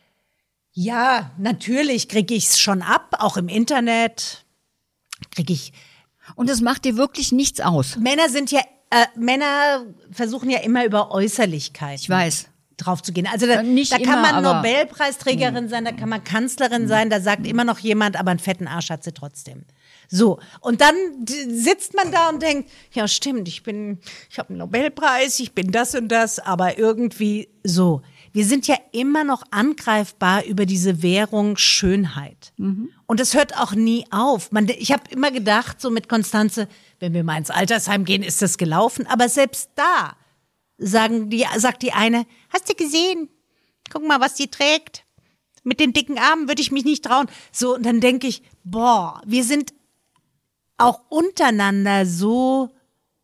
ja, natürlich kriege ich es schon ab, auch im Internet kriege ich. Und das macht dir wirklich nichts aus. Männer sind ja Äh, Männer versuchen ja immer über Äußerlichkeiten ich weiß. drauf zu gehen. Also da, da kann immer, man Nobelpreisträgerin sein, da kann man Kanzlerin sein, da sagt immer noch jemand, aber einen fetten Arsch hat sie trotzdem. So, und dann sitzt man da und denkt, ja stimmt, ich bin, ich habe einen Nobelpreis, ich bin das und das, aber irgendwie so. Wir sind ja immer noch angreifbar über diese Währung Schönheit. Mhm. Und das hört auch nie auf. Man, ich habe immer gedacht, so mit Konstanze, wenn wir mal ins Altersheim gehen, ist das gelaufen. Aber selbst da sagen die, sagt die eine, hast du gesehen? Guck mal, was die trägt. Mit den dicken Armen würde ich mich nicht trauen. So, und dann denke ich, boah, wir sind auch untereinander so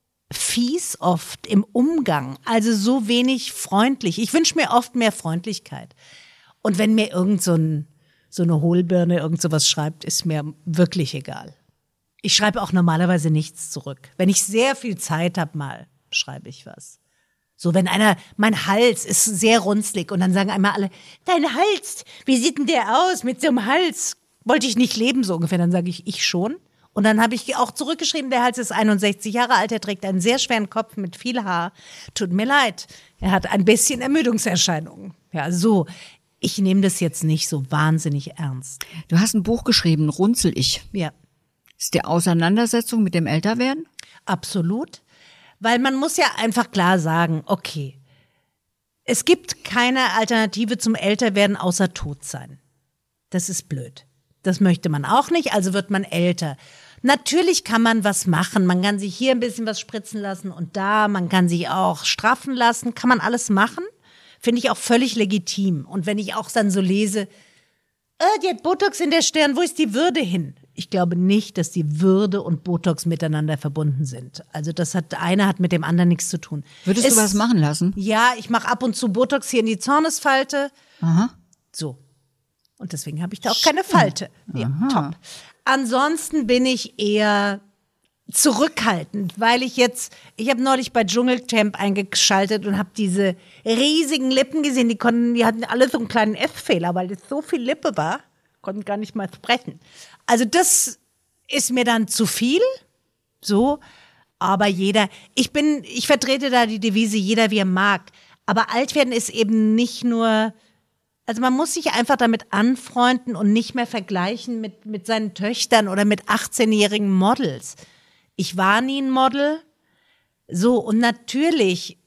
fies oft im Umgang, also so wenig freundlich. Ich wünsche mir oft mehr Freundlichkeit. Und wenn mir irgend so, ein, so eine Hohlbirne irgend sowas schreibt, ist mir wirklich egal. Ich schreibe auch normalerweise nichts zurück. Wenn ich sehr viel Zeit habe, mal schreibe ich was. So, wenn einer, mein Hals ist sehr runzlig und dann sagen einmal alle, dein Hals, wie sieht denn der aus mit so einem Hals? Wollte ich nicht leben, so ungefähr. Dann sage ich, ich schon. Und dann habe ich auch zurückgeschrieben, der Hals ist einundsechzig Jahre alt, er trägt einen sehr schweren Kopf mit viel Haar. Tut mir leid, er hat ein bisschen Ermüdungserscheinungen. Ja, so. Ich nehme das jetzt nicht so wahnsinnig ernst. Du hast ein Buch geschrieben, Runzel ich. Ja. Ist die Auseinandersetzung mit dem Älterwerden? Absolut. Weil man muss ja einfach klar sagen, okay, es gibt keine Alternative zum Älterwerden außer tot sein. Das ist blöd. Das möchte man auch nicht, also wird man älter. Natürlich kann man was machen, man kann sich hier ein bisschen was spritzen lassen und da, man kann sich auch straffen lassen, kann man alles machen, finde ich auch völlig legitim. Und wenn ich auch dann so lese, oh, die hat Botox in der Stirn, wo ist die Würde hin? Ich glaube nicht, dass die Würde und Botox miteinander verbunden sind. Also das hat, eine hat mit dem anderen nichts zu tun. Würdest es, du was machen lassen? Ja, ich mache ab und zu Botox hier in die Zornesfalte. Aha. So. Und deswegen habe ich da auch keine Falte. Ja, top. Ansonsten bin ich eher zurückhaltend, weil ich jetzt, ich habe neulich bei Dschungelcamp eingeschaltet und habe diese riesigen Lippen gesehen, die konnten, die hatten alle so einen kleinen F-Fehler, weil das so viel Lippe war, konnten gar nicht mal sprechen. Also das ist mir dann zu viel, so, aber jeder, ich bin, ich vertrete da die Devise, jeder wie er mag, aber alt werden ist eben nicht nur, also man muss sich einfach damit anfreunden und nicht mehr vergleichen mit, mit seinen Töchtern oder mit achtzehnjährigen Models. Ich war nie ein Model. So, und natürlich,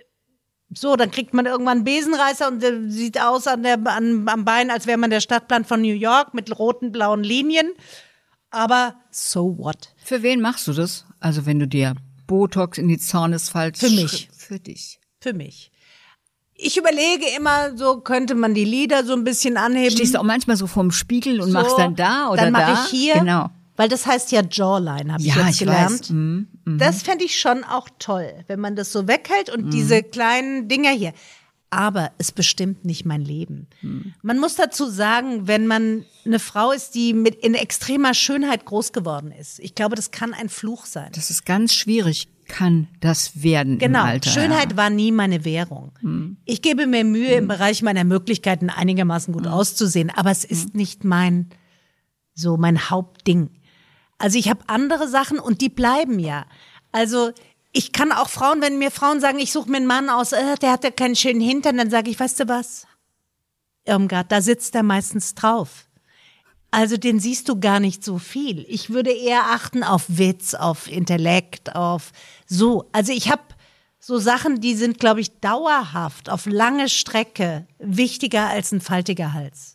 so, dann kriegt man irgendwann einen Besenreißer und der sieht aus an der, an, am Bein, als wäre man der Stadtplan von New York mit roten, blauen Linien. Aber so what? Für wen machst du das? Also wenn du dir Botox in die Zornesfalte... Für mich. Für dich. Für mich. Ich überlege immer, so könnte man die Lider so ein bisschen anheben. Stehst du auch manchmal so vorm Spiegel und so, machst dann da oder dann da? Dann mache ich hier, genau. Weil das heißt ja Jawline, habe ich ja, jetzt ich gelernt. Weiß. Mm, mm. Das fände ich schon auch toll, wenn man das so weghält und mm. diese kleinen Dinger hier. Aber es bestimmt nicht mein Leben. Mm. Man muss dazu sagen, wenn man eine Frau ist, die mit in extremer Schönheit groß geworden ist, ich glaube, das kann ein Fluch sein. Das ist ganz schwierig. Kann das werden genau. im Alter. Schönheit ja. war nie meine Währung. Hm. Ich gebe mir Mühe, hm. im Bereich meiner Möglichkeiten einigermaßen gut hm. auszusehen, aber es ist hm. nicht mein, so mein Hauptding. Also ich habe andere Sachen und die bleiben ja. Also ich kann auch Frauen, wenn mir Frauen sagen, ich suche mir einen Mann aus, äh, der hat ja keinen schönen Hintern, dann sage ich, weißt du was? Irmgard, da sitzt er meistens drauf. Also den siehst du gar nicht so viel. Ich würde eher achten auf Witz, auf Intellekt, auf so. Also ich habe so Sachen, die sind, glaube ich, dauerhaft, auf lange Strecke wichtiger als ein faltiger Hals.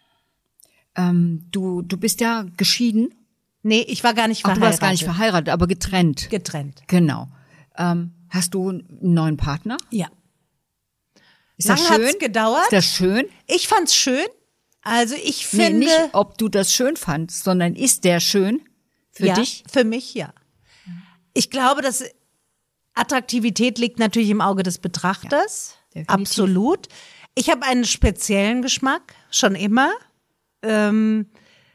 Ähm, du, du bist ja geschieden. Nee, ich war gar nicht verheiratet. Ach, du warst gar nicht verheiratet, aber getrennt. Getrennt. Genau. Ähm, hast du einen neuen Partner? Ja. Ist das Lang schön? Hat's gedauert. Ist das schön? Ich fand's schön. Also ich Nee, finde... nicht, ob du das schön fandst, sondern ist der schön für ja, dich? für mich ja. Ich glaube, dass Attraktivität liegt natürlich im Auge des Betrachters. Ja, definitiv. Absolut. Ich habe einen speziellen Geschmack, schon immer. Ähm,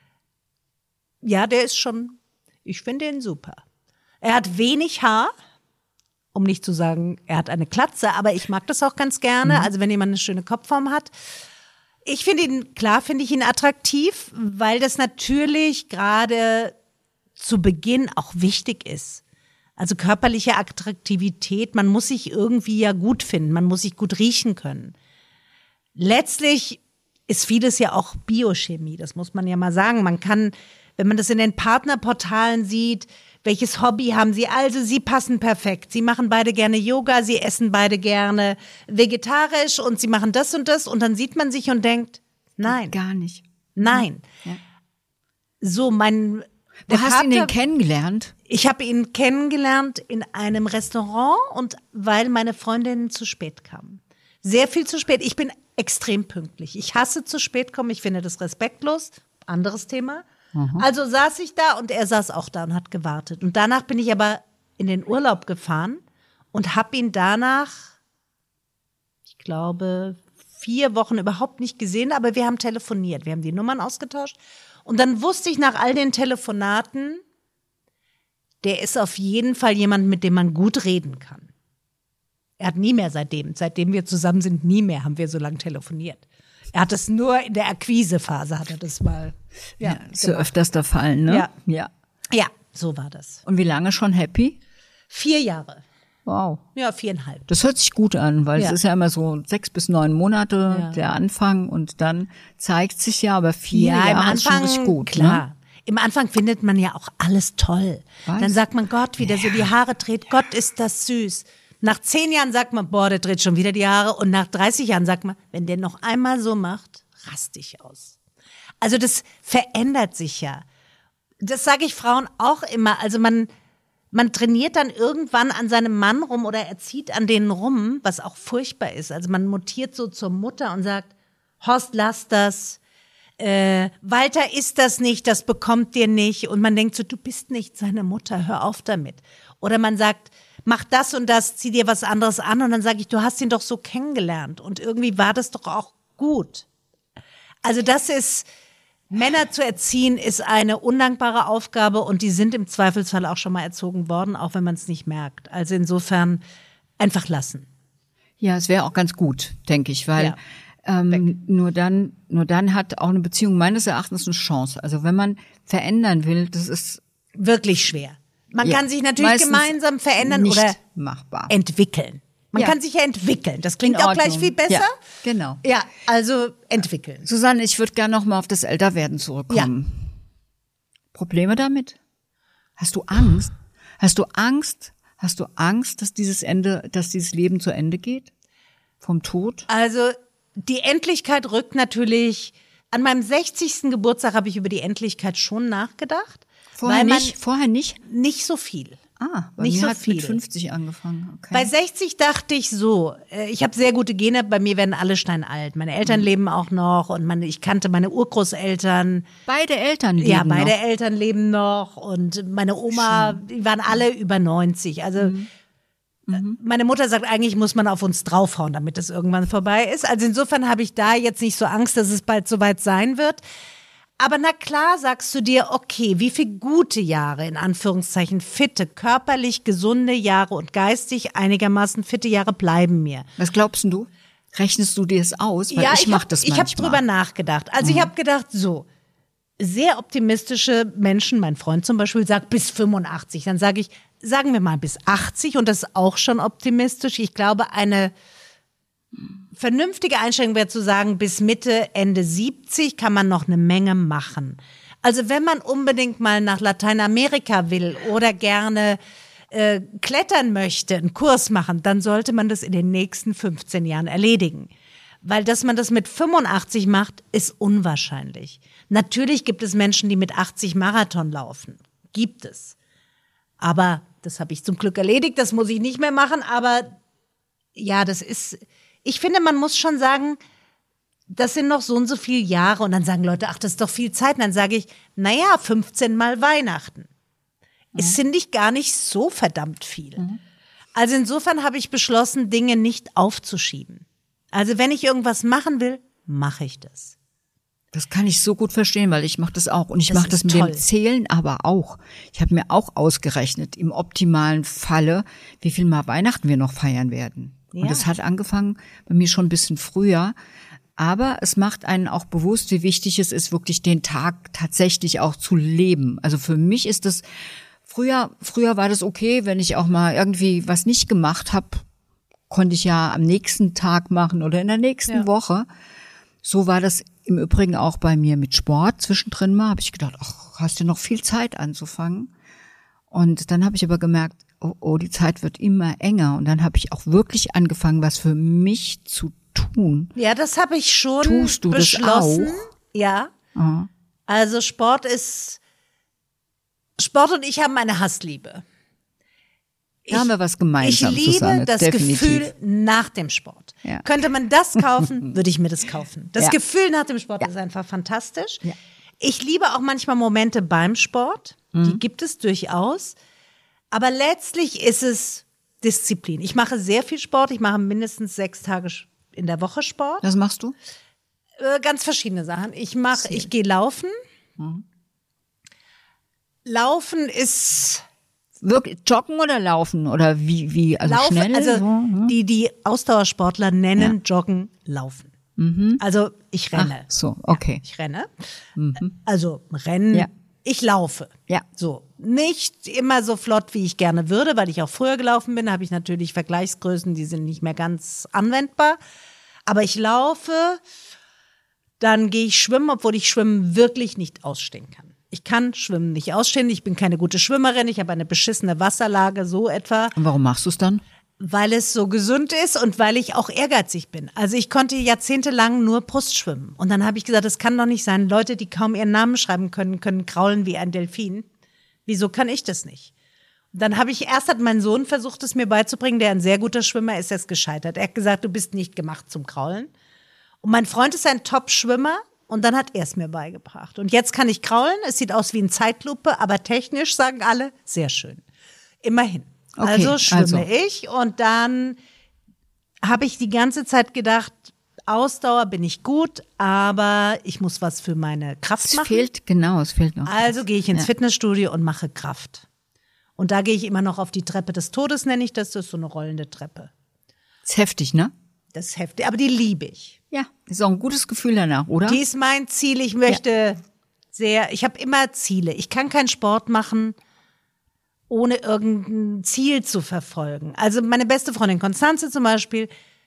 ja, der ist schon, ich finde den super. Er hat wenig Haar, um nicht zu sagen, er hat eine Glatze, aber ich mag das auch ganz gerne. Mhm. Also wenn jemand eine schöne Kopfform hat. Ich finde ihn, klar finde ich ihn attraktiv, weil das natürlich gerade zu Beginn auch wichtig ist. Also körperliche Attraktivität, man muss sich irgendwie ja gut finden, man muss sich gut riechen können. Letztlich ist vieles ja auch Biochemie, das muss man ja mal sagen. Man kann, wenn man das in den Partnerportalen sieht, welches Hobby haben sie? Also sie passen perfekt. Sie machen beide gerne Yoga, sie essen beide gerne vegetarisch und sie machen das und das und dann sieht man sich und denkt, nein. Gar nicht. Nein. Ja. So, mein... Du hast ihn denn kennengelernt? Ich habe ihn kennengelernt in einem Restaurant und weil meine Freundinnen zu spät kamen. Sehr viel zu spät. Ich bin extrem pünktlich. Ich hasse zu spät kommen. Ich finde das respektlos. Anderes Thema. Mhm. Also saß ich da und er saß auch da und hat gewartet. Und danach bin ich aber in den Urlaub gefahren und habe ihn danach, ich glaube, vier Wochen überhaupt nicht gesehen, aber wir haben telefoniert. Wir haben die Nummern ausgetauscht. Und dann wusste ich nach all den Telefonaten, der ist auf jeden Fall jemand, mit dem man gut reden kann. Er hat nie mehr seitdem, seitdem wir zusammen sind, nie mehr haben wir so lange telefoniert. Er hat es nur in der Akquisephase, hat er das mal. Ja, ja so öfters der Fall, ne? Ja. ja. Ja, so war das. Und wie lange schon happy? Vier Jahre. Wow. Ja, viereinhalb. Das hört sich gut an, weil ja. es ist ja immer so sechs bis neun Monate ja. der Anfang und dann zeigt sich ja, aber vier ja, Jahre im Anfang, ist schon richtig gut. Klar. Ne? Im Anfang findet man ja auch alles toll. Was? Dann sagt man, Gott, wie der ja. so die Haare dreht, Gott, ist das süß. Nach zehn Jahren sagt man, boah, der dreht schon wieder die Haare. Und nach dreißig Jahren sagt man, wenn der noch einmal so macht, rast dich aus. Also das verändert sich ja. Das sage ich Frauen auch immer. Also man, man trainiert dann irgendwann an seinem Mann rum oder er zieht an denen rum, was auch furchtbar ist. Also man mutiert so zur Mutter und sagt, Horst, lass das. Äh, Walter ist das nicht, das bekommt dir nicht. Und man denkt so, du bist nicht seine Mutter, hör auf damit. Oder man sagt, mach das und das, zieh dir was anderes an. Und dann sage ich, du hast ihn doch so kennengelernt. Und irgendwie war das doch auch gut. Also das ist, Männer zu erziehen, ist eine undankbare Aufgabe. Und die sind im Zweifelsfall auch schon mal erzogen worden, auch wenn man es nicht merkt. Also insofern einfach lassen. Ja, es wäre auch ganz gut, denke ich, weil Ja. ähm, nur dann, nur dann hat auch eine Beziehung meines Erachtens eine Chance. Also wenn man verändern will, das ist Wirklich schwer. Man Ja, kann sich natürlich meistens gemeinsam verändern nicht oder machbar. entwickeln. Man Ja. kann sich ja entwickeln. Das klingt In auch gleich Ordnung. viel besser. Ja, genau. Ja, also entwickeln. Susanne, ich würde gerne noch mal auf das Älterwerden zurückkommen. Probleme damit? Hast du Angst? Hast du Angst? Hast du Angst, dass dieses Ende, dass dieses Leben zu Ende geht? Vom Tod? Also die Endlichkeit rückt natürlich. An meinem sechzigsten Geburtstag habe ich über die Endlichkeit schon nachgedacht. Vorher weil man nicht? Vorher nicht? Nicht so viel. Ah, bei Nicht mir so hat viel. mit fünfzig angefangen. Okay. Bei sechzig dachte ich so, äh, ich habe sehr gute Gene, bei mir werden alle steinalt. Meine Eltern Mhm. leben auch noch und meine, ich kannte meine Urgroßeltern. Beide Eltern leben Ja, beide noch. Eltern leben noch und meine Oma, die waren alle über neunzig. Also Mhm. meine Mutter sagt, eigentlich muss man auf uns draufhauen, damit es irgendwann vorbei ist. Also insofern habe ich da jetzt nicht so Angst, dass es bald soweit sein wird. Aber na klar sagst du dir, okay, wie viele gute Jahre, in Anführungszeichen fitte, körperlich gesunde Jahre und geistig einigermaßen fitte Jahre bleiben mir. Was glaubst du? Rechnest du dir es aus? Weil ja, ich ich mach habe das ich manchmal. hab drüber nachgedacht. Also ich habe gedacht, so, sehr optimistische Menschen, mein Freund zum Beispiel, sagt bis fünfundachtzig. Dann sage ich, sagen wir mal bis achtzig und das ist auch schon optimistisch. Ich glaube, eine vernünftige Einstellung wäre zu sagen, bis Mitte, Ende siebzig kann man noch eine Menge machen. Also wenn man unbedingt mal nach Lateinamerika will oder gerne äh, klettern möchte, einen Kurs machen, dann sollte man das in den nächsten fünfzehn Jahren erledigen. Weil dass man das mit fünfundachtzig macht, ist unwahrscheinlich. Natürlich gibt es Menschen, die mit achtzig Marathon laufen. Gibt es. Aber das habe ich zum Glück erledigt, das muss ich nicht mehr machen. Aber ja, das ist, ich finde, man muss schon sagen, das sind noch so und so viele Jahre. Und dann sagen Leute, ach, das ist doch viel Zeit. Und dann sage ich, naja, fünfzehn Mal Weihnachten. Mhm. Es sind nicht gar nicht so verdammt viel. Mhm. Also insofern habe ich beschlossen, Dinge nicht aufzuschieben. Also wenn ich irgendwas machen will, mache ich das. Das kann ich so gut verstehen, weil ich mache das auch. Und ich mache das mit toll. dem Zählen aber auch. Ich habe mir auch ausgerechnet, im optimalen Falle, wie viel Mal Weihnachten wir noch feiern werden. Ja. Und das hat angefangen bei mir schon ein bisschen früher. Aber es macht einen auch bewusst, wie wichtig es ist, wirklich den Tag tatsächlich auch zu leben. Also für mich ist das, früher, früher war das okay, wenn ich auch mal irgendwie was nicht gemacht habe, konnte ich ja am nächsten Tag machen oder in der nächsten ja. Woche. So war das im Übrigen auch bei mir mit Sport. Zwischendrin mal habe ich gedacht, ach, hast du noch viel Zeit anzufangen? Und dann habe ich aber gemerkt, oh, oh, die Zeit wird immer enger. Und dann habe ich auch wirklich angefangen, was für mich zu tun. Ja, das habe ich schon Tust du beschlossen. Das auch? Ja. Aha. Also Sport ist, Sport und ich haben eine Hassliebe. Da haben wir was gemeinsam, Ich liebe Susanne, das definitiv. Gefühl nach dem Sport. Ja. Könnte man das kaufen, würde ich mir das kaufen. Das Ja. Gefühl nach dem Sport Ja. ist einfach fantastisch. Ja. Ich liebe auch manchmal Momente beim Sport. Mhm. Die gibt es durchaus. Aber letztlich ist es Disziplin. Ich mache sehr viel Sport. Ich mache mindestens sechs Tage in der Woche Sport. Was machst du? Äh, ganz verschiedene Sachen. Ich mache, ich gehe laufen. Mhm. Laufen ist Wirklich joggen oder laufen oder wie wie also Laufen, schnell also so, hm? die die Ausdauersportler nennen Ja. Joggen Laufen. Mhm. Also ich renne. Ach, so, okay. Ja, ich renne. Mhm. Also rennen. Ja. Ich laufe. Ja. So, nicht immer so flott, wie ich gerne würde, weil ich auch früher gelaufen bin, habe ich natürlich Vergleichsgrößen, die sind nicht mehr ganz anwendbar. Aber ich laufe, dann gehe ich schwimmen, obwohl ich Schwimmen wirklich nicht ausstehen kann. Ich kann Schwimmen nicht ausstehen, ich bin keine gute Schwimmerin, ich habe eine beschissene Wasserlage, so etwa. Und warum machst du es dann? Weil es so gesund ist und weil ich auch ehrgeizig bin. Also ich konnte jahrzehntelang nur Brust schwimmen. Und dann habe ich gesagt, das kann doch nicht sein. Leute, die kaum ihren Namen schreiben können, können kraulen wie ein Delfin. Wieso kann ich das nicht? Und dann habe ich, erst hat mein Sohn versucht, es mir beizubringen, der ein sehr guter Schwimmer ist, er ist gescheitert. Er hat gesagt, du bist nicht gemacht zum Kraulen. Und mein Freund ist ein Top-Schwimmer. Und dann hat er es mir beigebracht. Und jetzt kann ich kraulen. Es sieht aus wie eine Zeitlupe, aber technisch sagen alle, sehr schön. Immerhin. Okay, also schwimme also. ich. Und dann habe ich die ganze Zeit gedacht, Ausdauer bin ich gut, aber ich muss was für meine Kraft Es machen. fehlt, genau, es fehlt noch. Also gehe ich ins Ja. Fitnessstudio und mache Kraft. Und da gehe ich immer noch auf die Treppe des Todes, nenne ich das. Das ist so eine rollende Treppe. Ist heftig, ne? Das ist heftig, aber die liebe ich. Ja, ist auch ein gutes Gefühl danach, oder? Die ist mein Ziel. Ich möchte sehr, ich habe immer Ziele. Ich kann keinen Sport machen, ohne irgendein Ziel zu verfolgen. Also meine beste Freundin Konstanze zum Beispiel,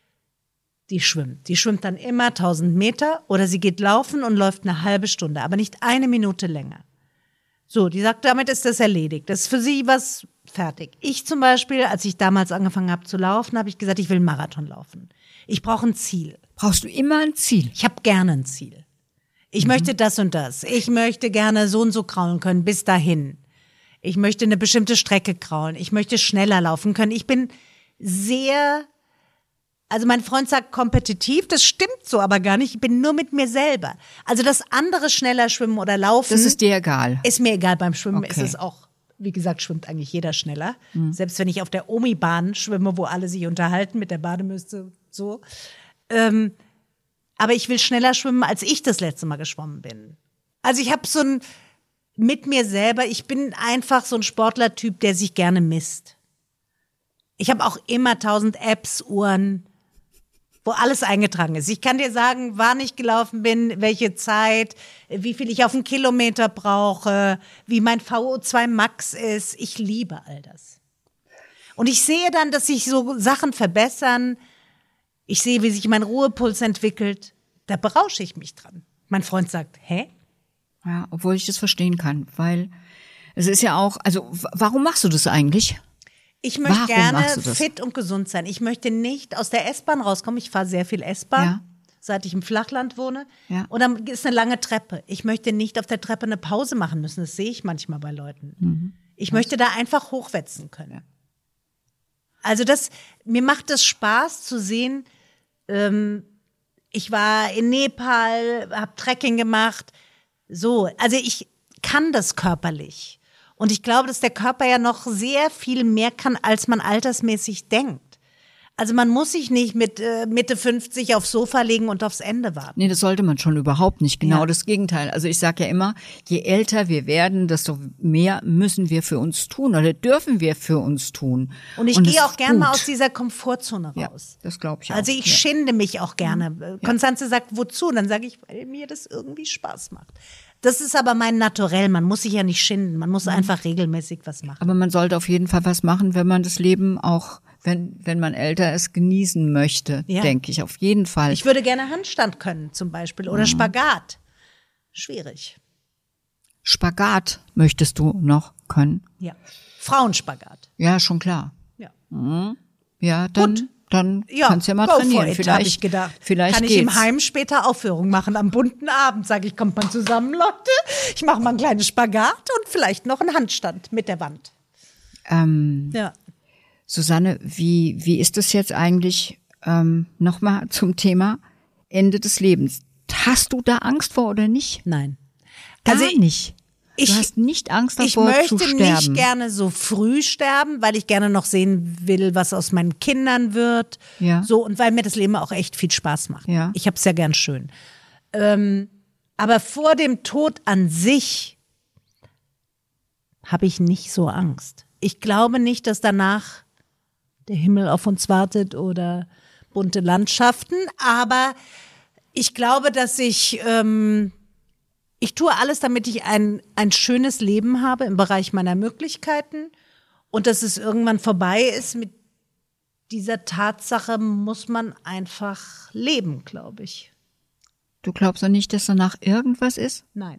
die schwimmt. Die schwimmt dann immer tausend Meter oder sie geht laufen und läuft eine halbe Stunde, aber nicht eine Minute länger. So, die sagt, damit ist das erledigt. Das ist für sie was fertig. Ich zum Beispiel, als ich damals angefangen habe zu laufen, habe ich gesagt, ich will einen Marathon laufen. Ich brauche ein Ziel. Brauchst du immer ein Ziel? Ich habe gerne ein Ziel. Ich mhm. möchte das und das. Ich möchte gerne so und so kraulen können, bis dahin. Ich möchte eine bestimmte Strecke kraulen. Ich möchte schneller laufen können. Ich bin sehr, also mein Freund sagt kompetitiv, das stimmt so aber gar nicht. Ich bin nur mit mir selber. Also das andere schneller schwimmen oder laufen. Das ist dir egal. Ist mir egal. Beim Schwimmen Okay. ist es auch, wie gesagt, schwimmt eigentlich jeder schneller. Mhm. Selbst wenn ich auf der Omi-Bahn schwimme, wo alle sich unterhalten mit der Bademütze, so. Ähm, aber ich will schneller schwimmen, als ich das letzte Mal geschwommen bin. Also ich habe so ein, mit mir selber, ich bin einfach so ein Sportlertyp, der sich gerne misst. Ich habe auch immer tausend Apps, Uhren, wo alles eingetragen ist. Ich kann dir sagen, wann ich gelaufen bin, welche Zeit, wie viel ich auf einen Kilometer brauche, wie mein V O zwei Max ist. Ich liebe all das. Und ich sehe dann, dass sich so Sachen verbessern. Ich sehe, wie sich mein Ruhepuls entwickelt. Da berausche ich mich dran. Mein Freund sagt, hä? Ja, obwohl ich das verstehen kann, weil es ist ja auch, also w- warum machst du das eigentlich? Ich möchte Warum gerne machst du das? fit und gesund sein. Ich möchte nicht aus der S-Bahn rauskommen. Ich fahre sehr viel S-Bahn, Ja. seit ich im Flachland wohne. Ja. Und dann ist eine lange Treppe. Ich möchte nicht auf der Treppe eine Pause machen müssen. Das sehe ich manchmal bei Leuten. Mhm. Ich möchte da einfach hochwetzen können. Also das, mir macht es Spaß zu sehen, ähm, Ich war in Nepal, habe Trekking gemacht. So, also ich kann das körperlich. Und ich glaube, dass der Körper ja noch sehr viel mehr kann, als man altersmäßig denkt. Also man muss sich nicht mit äh, Mitte fünfzig aufs Sofa legen und aufs Ende warten. Nee, das sollte man schon überhaupt nicht. Genau Ja. das Gegenteil. Also ich sage ja immer, je älter wir werden, desto mehr müssen wir für uns tun oder dürfen wir für uns tun. Und ich es gehe auch ist gern mal gut. aus dieser Komfortzone Ja, raus. das glaube ich auch. Also ich ja. schinde mich auch gerne. Konstanze sagt, wozu? Dann sage ich, weil mir das irgendwie Spaß macht. Das ist aber mein Naturell. Man muss sich ja nicht schinden. Man Mhm. muss einfach regelmäßig was machen. Aber man sollte auf jeden Fall was machen, wenn man das Leben auch, wenn wenn man älter ist, genießen möchte, Ja. denke ich. Auf jeden Fall. Ich würde gerne Handstand können zum Beispiel oder Spagat. Schwierig. Spagat möchtest du noch können? Ja. Frauenspagat. Ja, schon klar. Ja. Ja, dann, Gut. dann Ja, kannst du ja mal go for trainieren. it, vielleicht, habe ich gedacht. Vielleicht Kann ich geht's. im Heim später Aufführung machen, am bunten Abend. Sage ich, kommt man zusammen, Leute. Ich mache mal einen kleinen Spagat und vielleicht noch einen Handstand mit der Wand. Ähm, Ja. Susanne, wie, wie ist es jetzt eigentlich, ähm, nochmal zum Thema Ende des Lebens? Hast du da Angst vor oder nicht? Nein. Gar Also nicht. ich- du hast nicht Angst Ich davor möchte zu sterben. nicht gerne so früh sterben, weil ich gerne noch sehen will, was aus meinen Kindern wird. Ja. So, und weil mir das Leben auch echt viel Spaß macht. Ja. Ich habe es ja gern schön. Ähm, aber vor dem Tod an sich habe ich nicht so Angst. Ich glaube nicht, dass danach der Himmel auf uns wartet oder bunte Landschaften, aber ich glaube, dass ich ähm, ich tue alles, damit ich ein ein schönes Leben habe im Bereich meiner Möglichkeiten und dass es irgendwann vorbei ist. Mit dieser Tatsache muss man einfach leben, glaube ich. Du glaubst doch nicht, dass danach irgendwas ist? Nein.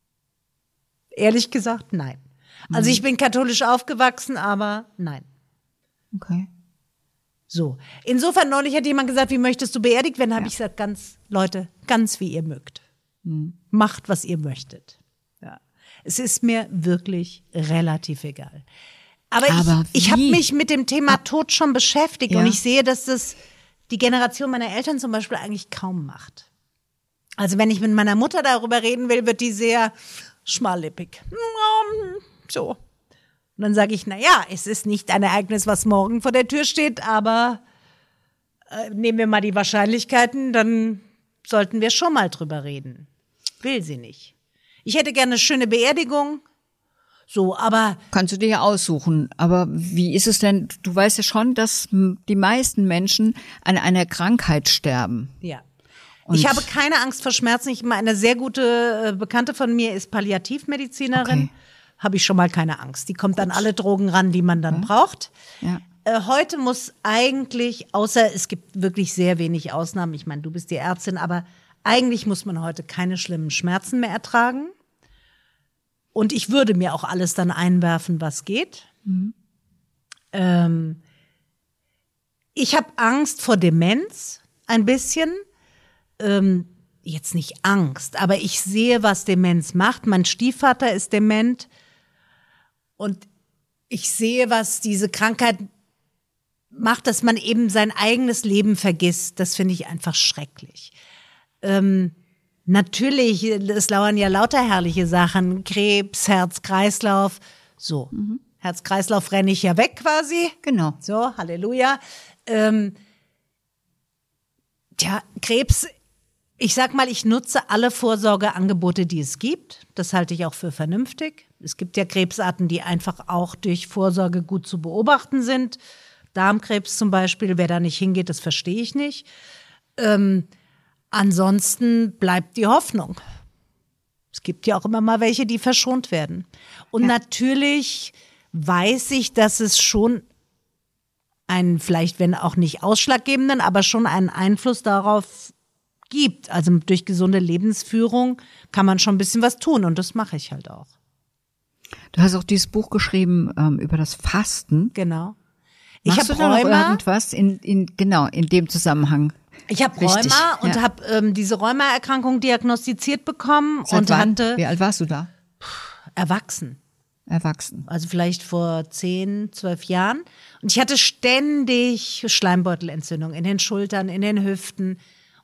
Ehrlich gesagt, nein. Also ich bin katholisch aufgewachsen, aber nein. Okay. So. Insofern neulich hat jemand gesagt, wie möchtest du beerdigt werden? Habe Ja. ich gesagt, ganz, Leute, ganz wie ihr mögt. Macht, was ihr möchtet. Ja. Es ist mir wirklich relativ egal. Aber, Aber ich, ich habe wie? mich mit dem Thema Tod schon beschäftigt Ja. und ich sehe, dass das die Generation meiner Eltern zum Beispiel eigentlich kaum macht. Also wenn ich mit meiner Mutter darüber reden will, wird die sehr schmallippig. So. Und dann sage ich, na ja, es ist nicht ein Ereignis, was morgen vor der Tür steht, aber äh, nehmen wir mal die Wahrscheinlichkeiten, dann sollten wir schon mal drüber reden. Will sie nicht. Ich hätte gerne eine schöne Beerdigung, so, aber Kannst du dir ja aussuchen. Aber wie ist es denn? Du weißt ja schon, dass m, die meisten Menschen an einer Krankheit sterben. ja. Und- Ich habe keine Angst vor Schmerzen. Ich meine, eine sehr gute äh, Bekannte von mir ist Palliativmedizinerin. Okay. Habe ich schon mal keine Angst. Die kommt an alle Drogen ran, die man dann braucht. Ja. Äh, heute muss eigentlich, außer es gibt wirklich sehr wenig Ausnahmen, ich meine, du bist die Ärztin, aber eigentlich muss man heute keine schlimmen Schmerzen mehr ertragen. Und ich würde mir auch alles dann einwerfen, was geht. Ähm, ich habe Angst vor Demenz, ein bisschen. Ähm, jetzt nicht Angst, aber ich sehe, was Demenz macht. Mein Stiefvater ist dement und ich sehe, was diese Krankheit macht, dass man eben sein eigenes Leben vergisst. Das finde ich einfach schrecklich. Ähm, natürlich, es lauern ja lauter herrliche Sachen. Krebs, Herz-Kreislauf. So, Herz-Kreislauf renne ich ja weg quasi. Genau. So, Halleluja. Ähm, tja, Krebs, ich sag mal, ich nutze alle Vorsorgeangebote, die es gibt. Das halte ich auch für vernünftig. Es gibt ja Krebsarten, die einfach auch durch Vorsorge gut zu beobachten sind. Darmkrebs zum Beispiel, wer da nicht hingeht, das verstehe ich nicht. Ähm, ansonsten bleibt die Hoffnung. Es gibt ja auch immer mal welche, die verschont werden. Und Ja. natürlich weiß ich, dass es schon einen, vielleicht wenn auch nicht ausschlaggebenden, aber schon einen Einfluss darauf gibt. Also durch gesunde Lebensführung kann man schon ein bisschen was tun und das mache ich halt auch. Du hast auch dieses Buch geschrieben ähm, über das Fasten. Genau. Ich Machst habe du da noch Rheuma, irgendwas in, in genau in dem Zusammenhang? ich habe Richtig, Rheuma und ja. habe ähm, diese Rheuma-Erkrankung diagnostiziert bekommen Seit und wann? hatte Wie alt warst du da? erwachsen. Erwachsen. Also vielleicht vor zehn, zwölf Jahren. Und ich hatte ständig Schleimbeutelentzündung in den Schultern, in den Hüften.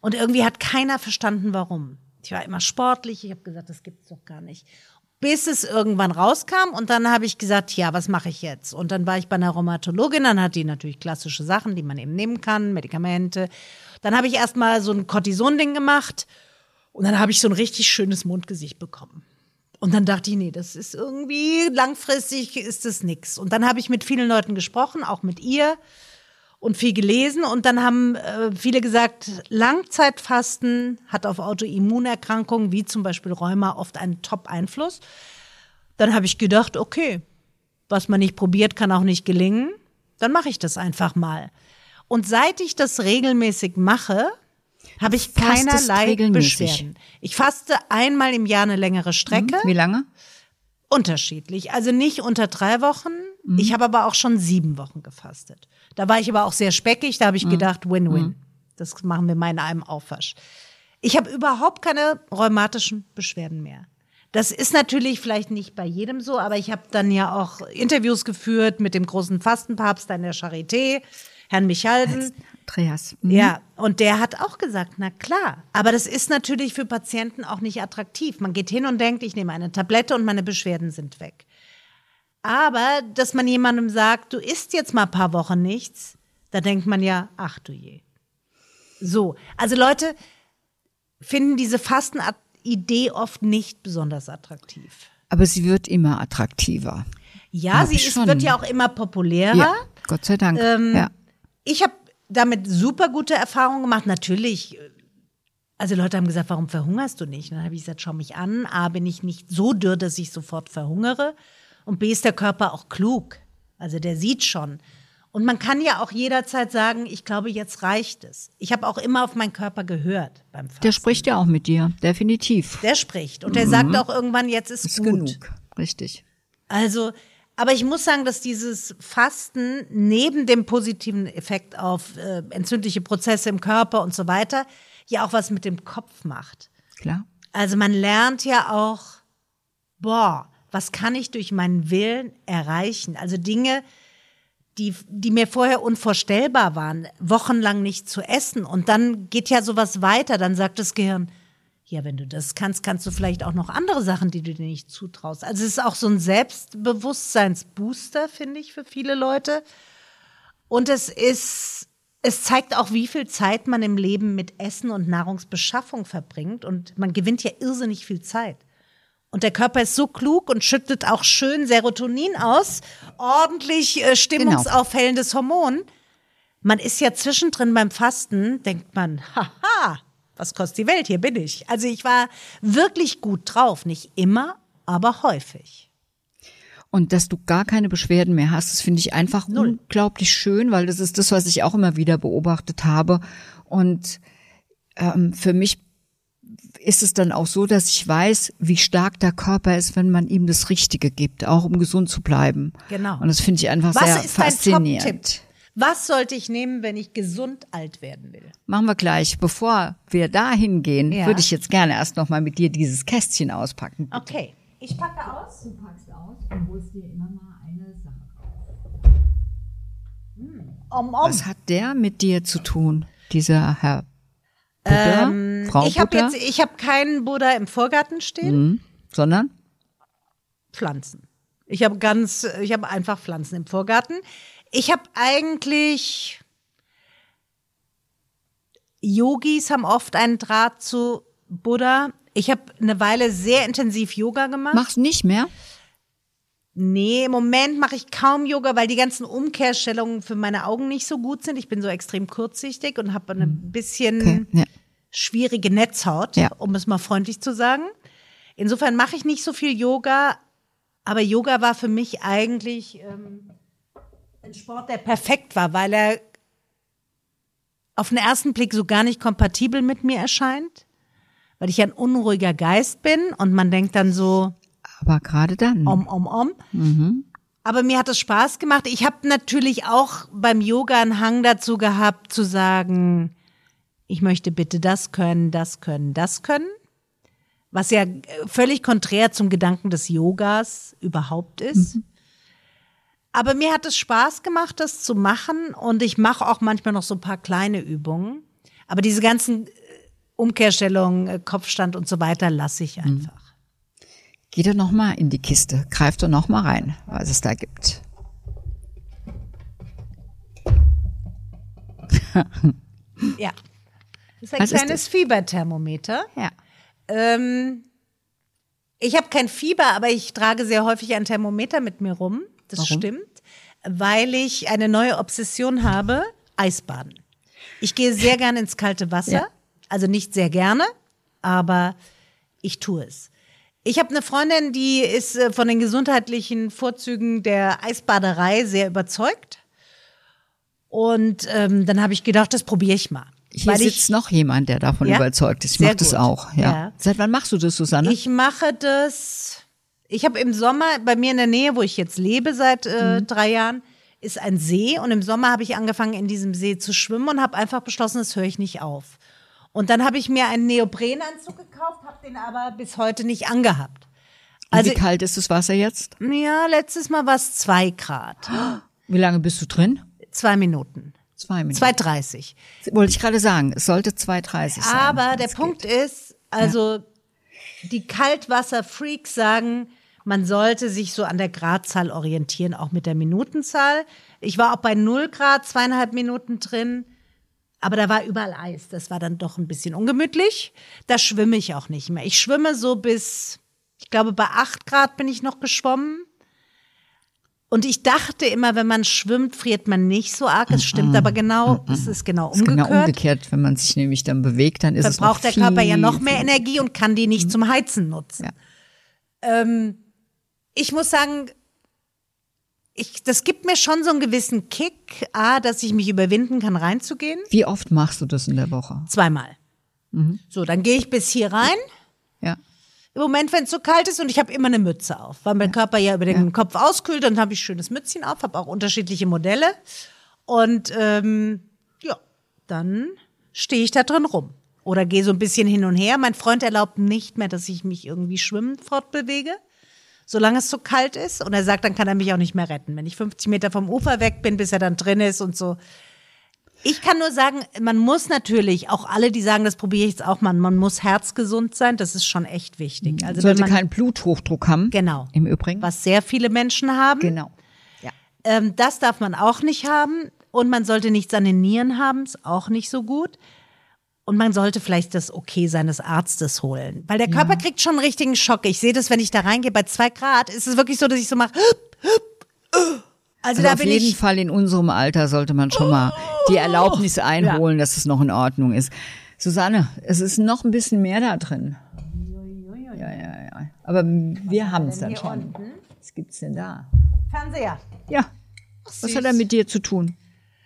Und irgendwie hat keiner verstanden, warum. Ich war immer sportlich, ich habe gesagt, das gibt's doch gar nicht. Bis es irgendwann rauskam und dann habe ich gesagt, ja, was mache ich jetzt? Und dann war ich bei einer Rheumatologin, dann hat die natürlich klassische Sachen, die man eben nehmen kann, Medikamente. Dann habe ich erstmal so ein Cortison-Ding gemacht und dann habe ich so ein richtig schönes Mundgesicht bekommen. Und dann dachte ich, nee, das ist irgendwie, langfristig ist das nix. Und dann habe ich mit vielen Leuten gesprochen, auch mit ihr und viel gelesen. Und dann haben äh, viele gesagt, Langzeitfasten hat auf Autoimmunerkrankungen, wie zum Beispiel Rheuma, oft einen Top-Einfluss. Dann habe ich gedacht, okay, was man nicht probiert, kann auch nicht gelingen. Dann mache ich das einfach mal. Und seit ich das regelmäßig mache, habe ich keinerlei Beschwerden. Ich faste einmal im Jahr eine längere Strecke. Wie lange? Unterschiedlich. Also nicht unter drei Wochen. Mhm. Ich habe aber auch schon sieben Wochen gefastet. Da war ich aber auch sehr speckig. Da habe ich mhm. gedacht, Win-Win. Mhm. Das machen wir mal in einem Aufwasch. Ich habe überhaupt keine rheumatischen Beschwerden mehr. Das ist natürlich vielleicht nicht bei jedem so, aber ich habe dann ja auch Interviews geführt mit dem großen Fastenpapst an der Charité, Herrn Michalden. Andreas. Mhm. Ja, und der hat auch gesagt, na klar. Aber das ist natürlich für Patienten auch nicht attraktiv. Man geht hin und denkt, ich nehme eine Tablette und meine Beschwerden sind weg. Aber, dass man jemandem sagt, du isst jetzt mal ein paar Wochen nichts, da denkt man ja, ach du je. So, also Leute finden diese Fastenidee oft nicht besonders attraktiv. Aber sie wird immer attraktiver. Ja, Hab sie ist, wird ja auch immer populärer. Ja, Gott sei Dank. Ähm, ja. Ich habe damit super gute Erfahrungen gemacht. Natürlich, also Leute haben gesagt, warum verhungerst du nicht? Und dann habe ich gesagt, schau mich an. A, bin ich nicht so dürr, dass ich sofort verhungere. Und B, ist der Körper auch klug. Also der sieht schon. Und man kann ja auch jederzeit sagen, ich glaube, jetzt reicht es. Ich habe auch immer auf meinen Körper gehört beim Fasten. Der spricht ja auch mit dir, definitiv. Der spricht. Und der mhm. sagt auch irgendwann, jetzt ist, ist gut. genug, richtig. Also, aber ich muss sagen, dass dieses Fasten neben dem positiven Effekt auf äh, entzündliche Prozesse im Körper und so weiter ja auch was mit dem Kopf macht. Klar. Also man lernt ja auch, boah, was kann ich durch meinen Willen erreichen? Also Dinge, die, die mir vorher unvorstellbar waren, wochenlang nicht zu essen. Und dann geht ja sowas weiter. Dann sagt das Gehirn, ja, wenn du das kannst, kannst du vielleicht auch noch andere Sachen, die du dir nicht zutraust. Also es ist auch so ein Selbstbewusstseinsbooster, finde ich, für viele Leute. Und es ist, es zeigt auch, wie viel Zeit man im Leben mit Essen und Nahrungsbeschaffung verbringt. Und man gewinnt ja irrsinnig viel Zeit. Und der Körper ist so klug und schüttet auch schön Serotonin aus, ordentlich äh, stimmungsaufhellendes Hormon. Man ist ja zwischendrin beim Fasten, denkt man, haha, was kostet die Welt, hier bin ich. Also ich war wirklich gut drauf, nicht immer, aber häufig. Und dass du gar keine Beschwerden mehr hast, das finde ich einfach Null. unglaublich schön, weil das ist das, was ich auch immer wieder beobachtet habe. Und ähm, für mich ist es dann auch so, dass ich weiß, wie stark der Körper ist, wenn man ihm das Richtige gibt, auch um gesund zu bleiben. Genau. Und das finde ich einfach Was sehr ist faszinierend. Dein Top-Tipp? Was sollte ich nehmen, wenn ich gesund alt werden will? Machen wir gleich. Bevor wir da hingehen, Ja. würde ich jetzt gerne erst noch mal mit dir dieses Kästchen auspacken. Bitte. Okay, ich packe aus. Du packst aus und holst dir immer mal eine Sache raus. Om, om. Was hat der mit dir zu tun, dieser Herr Buddha? Ähm, Frau ich habe Buddha? jetzt, ich habe keinen Buddha im Vorgarten stehen. Mhm. Sondern? Pflanzen. Ich habe ganz, ich habe einfach Pflanzen im Vorgarten. Ich habe eigentlich, Yogis haben oft einen Draht zu Buddha. Ich habe eine Weile sehr intensiv Yoga gemacht. Machst nicht mehr? Nee, im Moment mache ich kaum Yoga, weil die ganzen Umkehrstellungen für meine Augen nicht so gut sind. Ich bin so extrem kurzsichtig und habe eine bisschen Okay, ja. schwierige Netzhaut, Ja. um es mal freundlich zu sagen. Insofern mache ich nicht so viel Yoga, aber Yoga war für mich eigentlich ähm, ein Sport, der perfekt war, weil er auf den ersten Blick so gar nicht kompatibel mit mir erscheint, weil ich ein unruhiger Geist bin und man denkt dann so, Aber gerade dann. om, om, om. Mhm. Aber mir hat es Spaß gemacht. Ich habe natürlich auch beim Yoga einen Hang dazu gehabt, zu sagen, ich möchte bitte das können, das können, das können. Was ja völlig konträr zum Gedanken des Yogas überhaupt ist. Mhm. Aber mir hat es Spaß gemacht, das zu machen. Und ich mache auch manchmal noch so ein paar kleine Übungen. Aber diese ganzen Umkehrstellung, äh, Kopfstand und so weiter lasse ich einfach. Geh doch noch mal in die Kiste, greif doch noch mal rein, was es da gibt. Ja, das ist ein Was ist kleines Fieberthermometer. Ja. Ähm, ich habe kein Fieber, aber ich trage sehr häufig ein Thermometer mit mir rum. Das Warum? stimmt, weil ich eine neue Obsession habe, Eisbaden. Ich gehe sehr gerne ins kalte Wasser, Ja. also nicht sehr gerne, aber ich tue es. Ich habe eine Freundin, die ist äh, von den gesundheitlichen Vorzügen der Eisbaderei sehr überzeugt. Und ähm, dann habe ich gedacht, das probiere ich mal. Hier Weil sitzt ich, noch jemand, der davon Ja? überzeugt ist. Ich Sehr mache das gut. auch. Ja. Ja. Seit wann machst du das, Susanne? Ich mache das, ich habe im Sommer, bei mir in der Nähe, wo ich jetzt lebe seit äh, Mhm. drei Jahren, ist ein See. Und im Sommer habe ich angefangen, in diesem See zu schwimmen und habe einfach beschlossen, das höre ich nicht auf. Und dann habe ich mir einen Neoprenanzug gekauft, habe den aber bis heute nicht angehabt. Und Also, wie kalt ist das Wasser jetzt? ja, letztes Mal war es zwei Grad. Wie lange bist du drin? Zwei Minuten. Zwei Minuten. zwei dreißig. Wollte ich gerade sagen, es sollte zwei dreißig sein. Aber der wenn's Punkt geht. ist, also die Kaltwasser-Freaks sagen, man sollte sich so an der Gradzahl orientieren, auch mit der Minutenzahl. Ich war auch bei null Grad, zweieinhalb Minuten drin, aber da war überall Eis. Das war dann doch ein bisschen ungemütlich. Da schwimme ich auch nicht mehr. Ich schwimme so bis, ich glaube, bei acht Grad bin ich noch geschwommen. Und ich dachte immer, wenn man schwimmt, friert man nicht so arg. Es stimmt aber genau, es ist genau Das ist umgekehrt. genau umgekehrt. Wenn man sich nämlich dann bewegt, dann ist Dann es noch braucht der viel, Körper ja noch mehr viel- Energie und kann die nicht zum Heizen nutzen. Ja. Ähm, ich muss sagen, ich, das gibt mir schon so einen gewissen Kick, A, dass ich mich überwinden kann, reinzugehen. Wie oft machst du das in der Woche? Zweimal. So, dann gehe ich bis hier rein. Ja. Im Moment, wenn es so kalt ist und ich habe immer eine Mütze auf, weil mein Körper ja über den Kopf auskühlt, dann habe ich schönes Mützchen auf, habe auch unterschiedliche Modelle. Und ähm, ja, dann stehe ich da drin rum. Oder gehe so ein bisschen hin und her. Mein Freund erlaubt nicht mehr, dass ich mich irgendwie schwimmend fortbewege, solange es so kalt ist. Und er sagt, dann kann er mich auch nicht mehr retten. Wenn ich fünfzig Meter vom Ufer weg bin, bis er dann drin ist und so. Ich kann nur sagen, man muss natürlich, auch alle, die sagen, das probiere ich jetzt auch mal, man muss herzgesund sein, das ist schon echt wichtig. Also Sollte wenn man, keinen Bluthochdruck haben. genau, Im Übrigen. was sehr viele Menschen haben, Genau. Ja. ähm, das darf man auch nicht haben. Und man sollte nichts an den Nieren haben, ist auch nicht so gut. Und man sollte vielleicht das Okay seines Arztes holen. Weil der Körper kriegt schon einen richtigen Schock. Ich sehe das, wenn ich da reingehe, bei zwei Grad ist es wirklich so, dass ich so mache. Also, Also da auf bin jeden ich. Fall in unserem Alter sollte man schon mal die Erlaubnis einholen, dass es noch in Ordnung ist. Susanne, es ist noch ein bisschen mehr da drin. Ja, ja, ja. Aber wir haben es dann hier schon. unten? Was gibt's denn da? Fernseher. Ja. Was süß. hat er mit dir zu tun?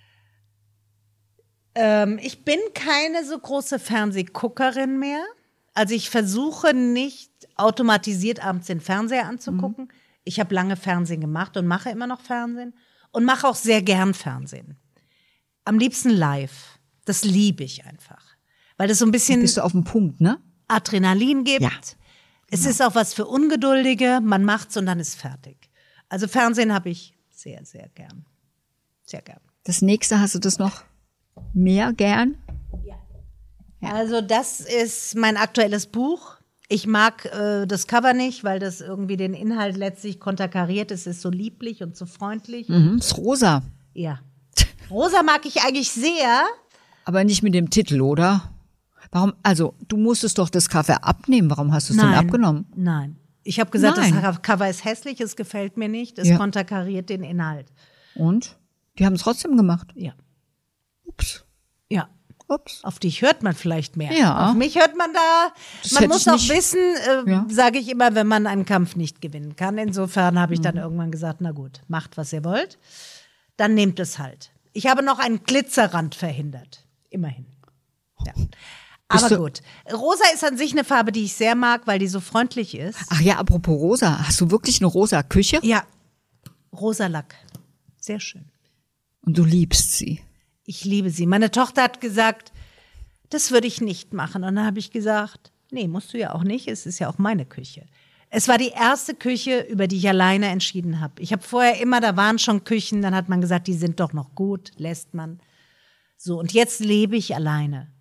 Ähm, ich bin keine so große Fernsehguckerin mehr. Also ich versuche nicht automatisiert abends den Fernseher anzugucken. Mhm. Ich habe lange Fernsehen gemacht und mache immer noch Fernsehen und mache auch sehr gern Fernsehen. Am liebsten live. Das liebe ich einfach. Weil das so ein bisschen Bist du auf dem Punkt, ne? Adrenalin gibt. Ja. Es ist auch was für Ungeduldige. Man macht's und dann ist fertig. Also Fernsehen habe ich sehr, sehr gern. Sehr gern. Das nächste, hast du das noch mehr gern? Also das ist mein aktuelles Buch. Ich mag äh, das Cover nicht, weil das irgendwie den Inhalt letztlich konterkariert. Es ist so lieblich und so freundlich. Mhm. Ist rosa. Ja. Rosa mag ich eigentlich sehr. Aber nicht mit dem Titel, oder? Warum? Also, du musstest doch das Cover abnehmen. Warum hast du es denn abgenommen? Nein. Ich habe gesagt, Nein. das Cover ist hässlich, es gefällt mir nicht, es Ja. konterkariert den Inhalt. Und? Die haben es trotzdem gemacht. Ja. Ups. Ja. Ups. Auf dich hört man vielleicht mehr. Ja. Auf mich hört man da. Das Man hätte muss ich auch nicht- wissen, äh, Ja. sage ich immer, wenn man einen Kampf nicht gewinnen kann. Insofern habe ich Mhm. dann irgendwann gesagt, na gut, macht, was ihr wollt. Dann nehmt es halt. Ich habe noch einen Glitzerrand verhindert. Immerhin. Ja. Bist Aber du- gut. Rosa ist an sich eine Farbe, die ich sehr mag, weil die so freundlich ist. Ach ja, apropos rosa. Hast du wirklich eine rosa Küche? Ja. Rosa Lack. Sehr schön. Und du liebst sie. Ich liebe sie. Meine Tochter hat gesagt, das würde ich nicht machen. Und dann habe ich gesagt, nee, musst du ja auch nicht. Es ist ja auch meine Küche. Es war die erste Küche, über die ich alleine entschieden habe. Ich habe vorher immer, da waren schon Küchen, dann hat man gesagt, die sind doch noch gut, lässt man. So, und jetzt lebe ich alleine.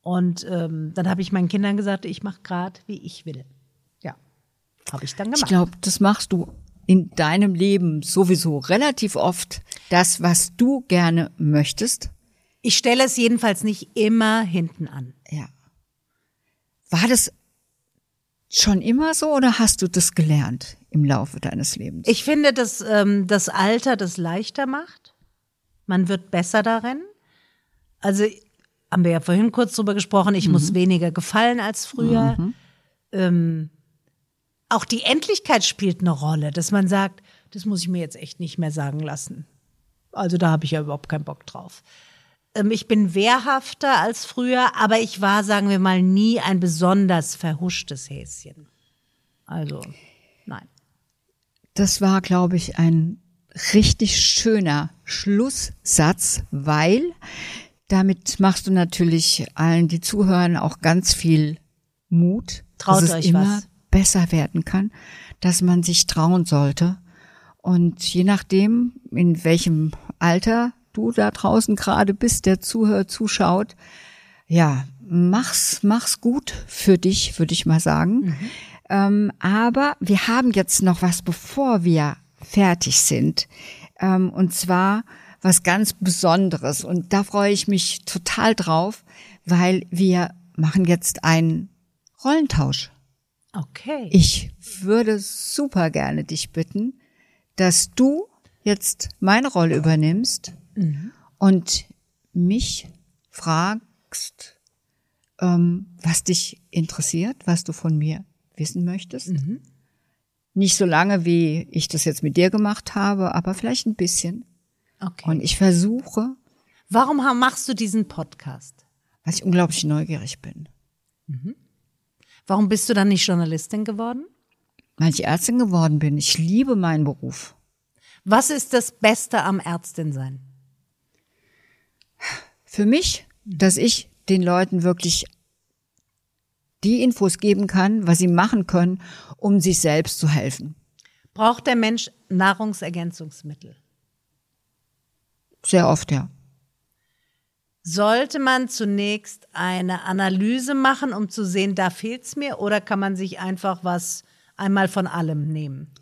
Und ähm, dann habe ich meinen Kindern gesagt, ich mache gerade, wie ich will. Ja, habe ich dann gemacht. Ich glaube, das machst du in deinem Leben sowieso relativ oft, das, was du gerne möchtest. Ich stelle es jedenfalls nicht immer hinten an. Ja. War das schon immer so oder hast du das gelernt im Laufe deines Lebens? Ich finde, dass ähm, das Alter das leichter macht. Man wird besser darin. Also haben wir ja vorhin kurz drüber gesprochen, ich mhm. muss weniger gefallen als früher. Mhm. Ähm, auch die Endlichkeit spielt eine Rolle, dass man sagt, das muss ich mir jetzt echt nicht mehr sagen lassen. Also da habe ich ja überhaupt keinen Bock drauf. Ähm, ich bin wehrhafter als früher, aber ich war, sagen wir mal, nie ein besonders verhuschtes Häschen. Also, nein. Das war, glaube ich, ein richtig schöner Schlusssatz, weil damit machst du natürlich allen, die zuhören, auch ganz viel Mut, Traut dass es euch immer was. besser werden kann, dass man sich trauen sollte. Und je nachdem, in welchem Alter du da draußen gerade bist, der zuhört, zuschaut, ja, mach's, mach's gut für dich, würde ich mal sagen. Mhm. Ähm, aber wir haben jetzt noch was, bevor wir fertig sind. Ähm, und zwar was ganz Besonderes. Und da freue ich mich total drauf, weil wir machen jetzt einen Rollentausch. Okay. Ich würde super gerne dich bitten, dass du jetzt meine Rolle übernimmst mhm. und mich fragst, ähm, was dich interessiert, was du von mir wissen möchtest. Mhm. Nicht so lange, wie ich das jetzt mit dir gemacht habe, aber vielleicht ein bisschen. Okay. Und ich versuche. Warum machst du diesen Podcast? Weil ich unglaublich neugierig bin. Mhm. Warum bist du dann nicht Journalistin geworden? Weil ich Ärztin geworden bin. Ich liebe meinen Beruf. Was ist das Beste am Ärztinsein? Für mich, dass ich den Leuten wirklich die Infos geben kann, was sie machen können, um sich selbst zu helfen. Braucht der Mensch Nahrungsergänzungsmittel? Sehr oft, ja. Sollte man zunächst eine Analyse machen, um zu sehen, da fehlt's mir, oder kann man sich einfach was einmal von allem nehmen?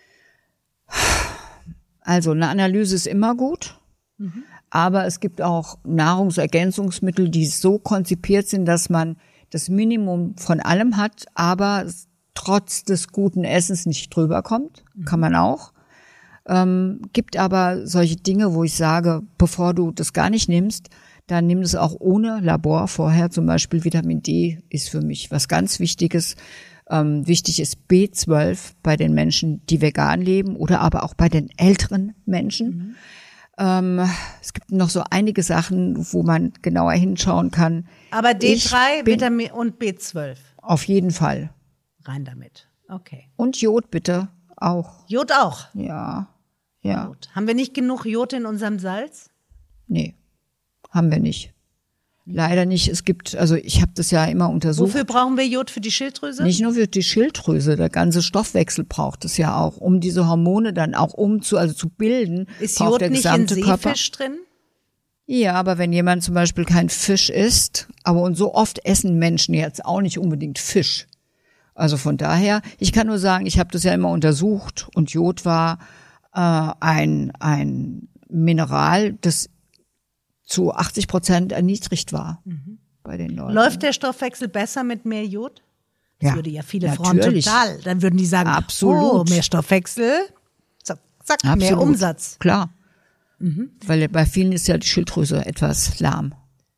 Also eine Analyse ist immer gut, mhm. aber es gibt auch Nahrungsergänzungsmittel, die so konzipiert sind, dass man das Minimum von allem hat, aber trotz des guten Essens nicht drüber kommt. Mhm. Kann man auch. Ähm, gibt aber solche Dinge, wo ich sage, bevor du das gar nicht nimmst, dann nimm es auch ohne Labor vorher. Zum Beispiel Vitamin D ist für mich was ganz Wichtiges. Ähm, wichtig ist B zwölf bei den Menschen, die vegan leben oder aber auch bei den älteren Menschen. Mhm. Ähm, es gibt noch so einige Sachen, wo man genauer hinschauen kann. Aber D drei, Vitamin und B zwölf? Auf jeden Fall. Rein damit. Okay. Und Jod bitte auch. Jod auch? Ja. Ja. Jod. Haben wir nicht genug Jod in unserem Salz? Nee, haben wir nicht. Leider nicht. Es gibt, also ich habe das ja immer untersucht. Wofür brauchen wir Jod? Für die Schilddrüse? Nicht nur für die Schilddrüse, der ganze Stoffwechsel braucht es ja auch, um diese Hormone dann auch um zu, also zu bilden. Ist Jod der nicht in Seefisch drin? Ja, aber wenn jemand zum Beispiel kein Fisch isst, aber und so oft essen Menschen jetzt auch nicht unbedingt Fisch. Also von daher, ich kann nur sagen, ich habe das ja immer untersucht und Jod war äh, ein ein Mineral, das zu achtzig Prozent erniedrigt war mhm. bei den Leuten. Läuft der Stoffwechsel besser mit mehr Jod? Das ja, würde ja viele natürlich. Frauen total. Dann würden die sagen, absolut. Oh, mehr Stoffwechsel, zack, zack absolut. mehr Umsatz. Klar, mhm. weil bei vielen ist ja die Schilddrüse etwas lahm.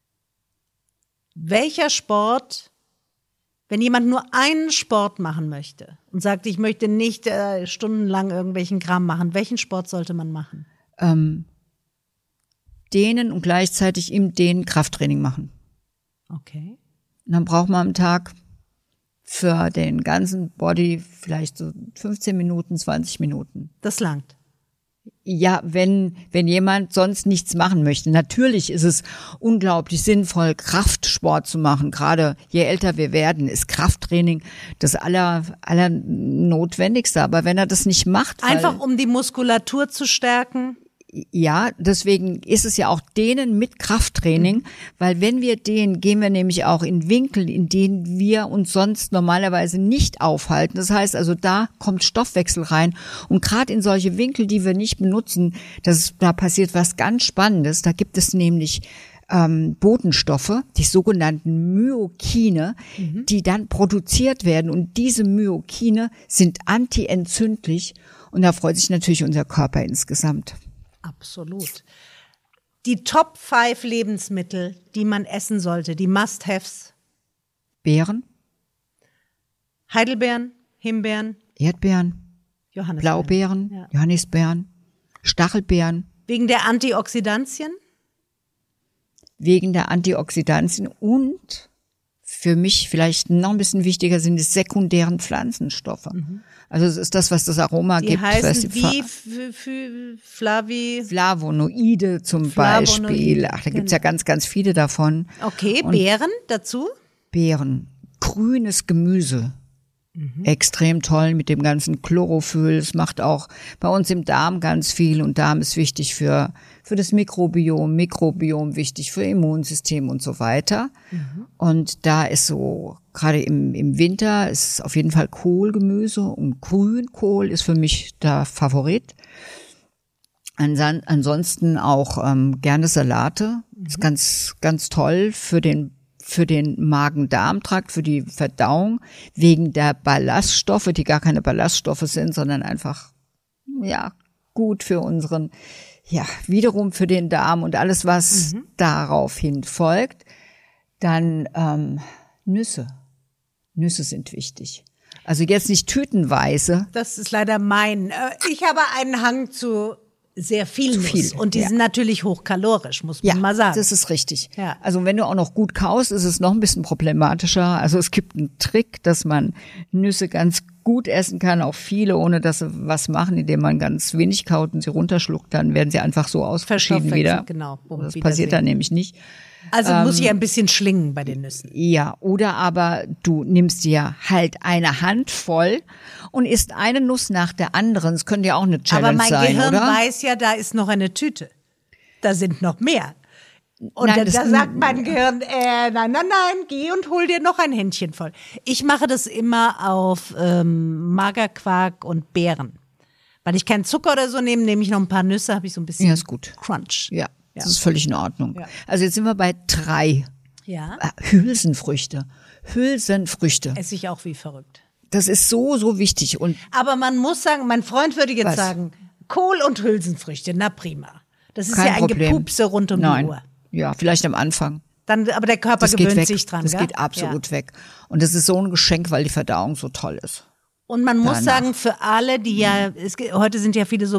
Welcher Sport, wenn jemand nur einen Sport machen möchte und sagt, ich möchte nicht äh, stundenlang irgendwelchen Kram machen, welchen Sport sollte man machen? Ähm, dehnen und gleichzeitig im Dehnen Krafttraining machen. Okay. Und dann braucht man am Tag für den ganzen Body vielleicht so fünfzehn Minuten, zwanzig Minuten. Das langt. Ja, wenn wenn jemand sonst nichts machen möchte. Natürlich ist es unglaublich sinnvoll, Kraftsport zu machen. Gerade je älter wir werden, ist Krafttraining das aller aller notwendigste. Aber wenn er das nicht macht, einfach um die Muskulatur zu stärken. Ja, deswegen ist es ja auch denen mit Krafttraining, mhm. weil wenn wir dehnen, gehen wir nämlich auch in Winkel, in denen wir uns sonst normalerweise nicht aufhalten. Das heißt also, da kommt Stoffwechsel rein und gerade in solche Winkel, die wir nicht benutzen, das, da passiert was ganz Spannendes. Da gibt es nämlich ähm, Botenstoffe, die sogenannten Myokine, mhm. die dann produziert werden und diese Myokine sind antientzündlich und da freut sich natürlich unser Körper insgesamt. Absolut. Die Top fünf Lebensmittel, die man essen sollte, die Must-Haves. Beeren. Heidelbeeren, Himbeeren. Erdbeeren. Johannisbeeren. Blaubeeren, ja. Johannisbeeren. Stachelbeeren. Wegen der Antioxidantien? Wegen der Antioxidantien und für mich vielleicht noch ein bisschen wichtiger sind die sekundären Pflanzenstoffe. Mhm. Also es ist das, was das Aroma die gibt. Heißen wie f- f- Flavi Flavonoide zum Flavonoide, Beispiel. Ach, da genau. gibt's ja ganz, ganz viele davon. Okay, und Beeren dazu? Beeren, grünes Gemüse. Mhm. Extrem toll mit dem ganzen Chlorophyll. Es macht auch bei uns im Darm ganz viel und Darm ist wichtig für für das Mikrobiom, Mikrobiom wichtig für Immunsystem und so weiter. Mhm. Und da ist so, gerade im im Winter ist es auf jeden Fall Kohlgemüse und Grünkohl ist für mich der Favorit. Ansan- ansonsten auch ähm, gerne Salate. Mhm. Ist ganz, ganz toll für den für den Magen-Darm-Trakt, für die Verdauung, wegen der Ballaststoffe, die gar keine Ballaststoffe sind, sondern einfach, ja, gut für unseren, ja, wiederum für den Darm und alles, was mhm. daraufhin folgt. Dann ähm, Nüsse. Nüsse sind wichtig. Also jetzt nicht tütenweise. Das ist leider mein. Ich habe einen Hang zu sehr viel Nuss. Viel, und die ja. sind natürlich hochkalorisch, muss man ja, mal sagen. Das ist richtig. Ja. Also wenn du auch noch gut kaust, ist es noch ein bisschen problematischer. Also es gibt einen Trick, dass man Nüsse ganz gut essen kann, auch viele, ohne dass sie was machen, indem man ganz wenig kaut und sie runterschluckt, dann werden sie einfach so ausgeschieden wieder. Genau. Das passiert dann nämlich nicht. Also ähm, muss ich ein bisschen schlingen bei den Nüssen. Ja, oder aber du nimmst dir halt eine Handvoll und isst eine Nuss nach der anderen. Das könnte ja auch eine Challenge sein, oder? Aber mein Gehirn weiß ja, da ist noch eine Tüte. Da sind noch mehr. Und nein, da, das, da sagt mein Gehirn, äh, nein, nein, nein, geh und hol dir noch ein Händchen voll. Ich mache das immer auf ähm, Magerquark und Beeren. Weil ich keinen Zucker oder so nehme, nehme ich noch ein paar Nüsse, habe ich so ein bisschen ja, ist gut. Crunch. Ja, ja, das ist völlig in Ordnung. Ja. Also jetzt sind wir bei drei. Ja. Hülsenfrüchte. Hülsenfrüchte. Esse ich auch wie verrückt. Das ist so, so wichtig. Und aber man muss sagen, mein Freund würde jetzt was? sagen, Kohl und Hülsenfrüchte, na prima. Das ist Kein ja ein Problem. Gepupse rund um Nein. die Uhr. Ja, vielleicht am Anfang. Dann, aber der Körper Das geht gewöhnt weg. sich dran. Das gell? geht absolut ja. weg. Und das ist so ein Geschenk, weil die Verdauung so toll ist. Und man muss Danach. sagen, für alle, die ja, es, heute sind ja viele so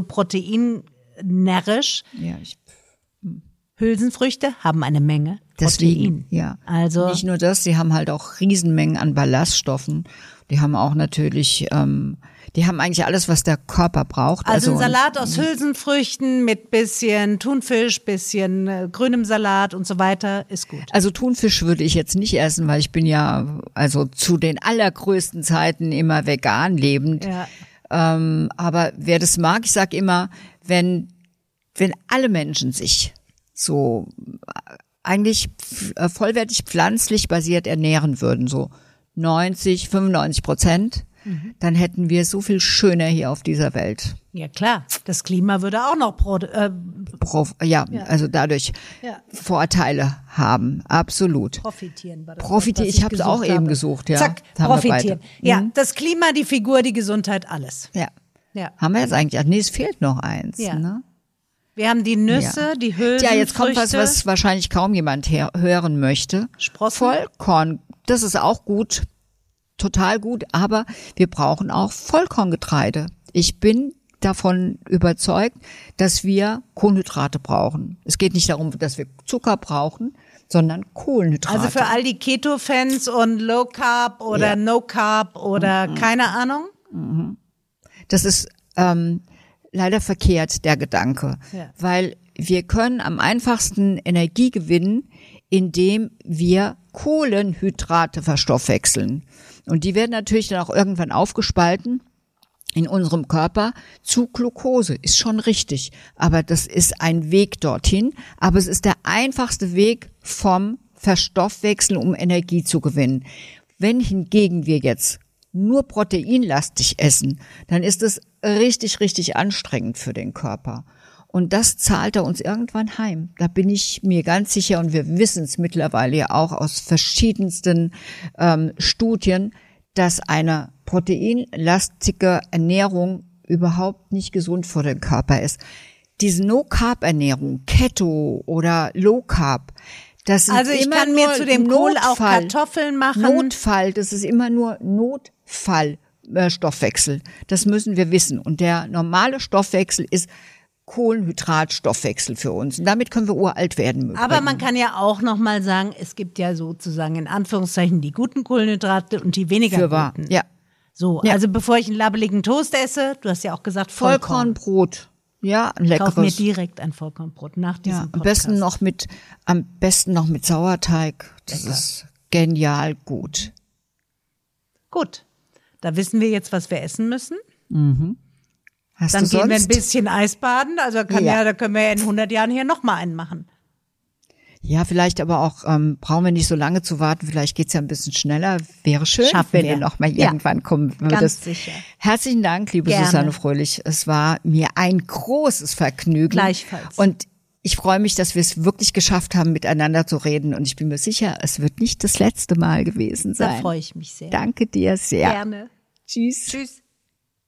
proteinnärrisch. Ja, ich, Hülsenfrüchte haben eine Menge deswegen, Protein. ja. Also nicht nur das, sie haben halt auch Riesenmengen an Ballaststoffen. Die haben auch natürlich, ähm, die haben eigentlich alles, was der Körper braucht. Also, Also ein Salat aus Hülsenfrüchten mit bisschen Thunfisch, bisschen äh, grünem Salat und so weiter ist gut. Also Thunfisch würde ich jetzt nicht essen, weil ich bin ja also zu den allergrößten Zeiten immer vegan lebend. Ja. Ähm, aber wer das mag, ich sag immer, wenn wenn alle Menschen sich so eigentlich äh, vollwertig pflanzlich basiert ernähren würden, so neunzig, fünfundneunzig Prozent, mhm. dann hätten wir so viel schöner hier auf dieser Welt. Ja klar, das Klima würde auch noch pro, äh, Pro, ja, Ja. also dadurch Ja. Vorteile haben, absolut. profitieren. War das Profitieren, was ich habe es auch gesucht eben habe. gesucht, ja. Zack, Das haben wir profitieren. beide. Ja, Mhm. das Klima, die Figur, die Gesundheit, alles. Ja. Ja. Haben wir jetzt eigentlich, ach nee, es fehlt noch eins, Ja. ne? Wir haben die Nüsse, Ja. die Hülsenfrüchte. Ja, jetzt kommt was, was wahrscheinlich kaum jemand her- hören möchte. Sprossen. Vollkorn, das ist auch gut, total gut, aber wir brauchen auch Vollkorngetreide. Ich bin davon überzeugt, dass wir Kohlenhydrate brauchen. Es geht nicht darum, dass wir Zucker brauchen, sondern Kohlenhydrate. Also für all die Keto-Fans und Low Carb oder Ja. No Carb oder Mhm. keine Ahnung. Das ist ähm, leider verkehrt, der Gedanke. Ja. Weil wir können am einfachsten Energie gewinnen, indem wir Kohlenhydrate verstoffwechseln. Und die werden natürlich dann auch irgendwann aufgespalten in unserem Körper zu Glucose. Ist schon richtig. Aber das ist ein Weg dorthin. Aber es ist der einfachste Weg vom Verstoffwechsel, um Energie zu gewinnen. Wenn hingegen wir jetzt nur proteinlastig essen, dann ist es richtig, richtig anstrengend für den Körper. Und das zahlt er uns irgendwann heim. Da bin ich mir ganz sicher, und wir wissen es mittlerweile ja auch aus verschiedensten ähm, Studien, dass eine proteinlastige Ernährung überhaupt nicht gesund für den Körper ist. Diese No-Carb-Ernährung, Keto oder Low-Carb, das sind Also ich immer kann nur mir zu dem Notfall, Kohl auch Kartoffeln machen. Notfall, das ist immer nur Notfallstoffwechsel. Das müssen wir wissen. Und der normale Stoffwechsel ist Kohlenhydratstoffwechsel für uns. Und damit können wir uralt werden. Aber man kann ja auch noch mal sagen, es gibt ja sozusagen in Anführungszeichen die guten Kohlenhydrate und die weniger für wahr. guten. Ja. So, Ja. also bevor ich einen labbeligen Toast esse, du hast ja auch gesagt Vollkorn. Vollkornbrot. Ja, ein leckeres. Kauf mir direkt ein Vollkornbrot nach diesem Ja, am Podcast. besten noch mit, am besten noch mit Sauerteig. Das Lecker. ist genial gut. Gut, da wissen wir jetzt, was wir essen müssen. Hast Dann du gehen wir ein sonst? bisschen Eisbaden. Also kann ja. Ja. da können wir ja in hundert Jahren hier noch mal einen machen. Ja, vielleicht aber auch, ähm, brauchen wir nicht so lange zu warten. Vielleicht geht's ja ein bisschen schneller. Wäre schön, Schaffen wenn wir. du noch mal Ja. irgendwann kommen würdest. Ganz sicher. Herzlichen Dank, liebe Gerne. Susanne Fröhlich. Es war mir ein großes Vergnügen. Gleichfalls. Und ich freue mich, dass wir es wirklich geschafft haben, miteinander zu reden. Und ich bin mir sicher, es wird nicht das letzte Mal gewesen Da sein. freue ich mich sehr. Danke dir sehr. Gerne. Tschüss. Tschüss.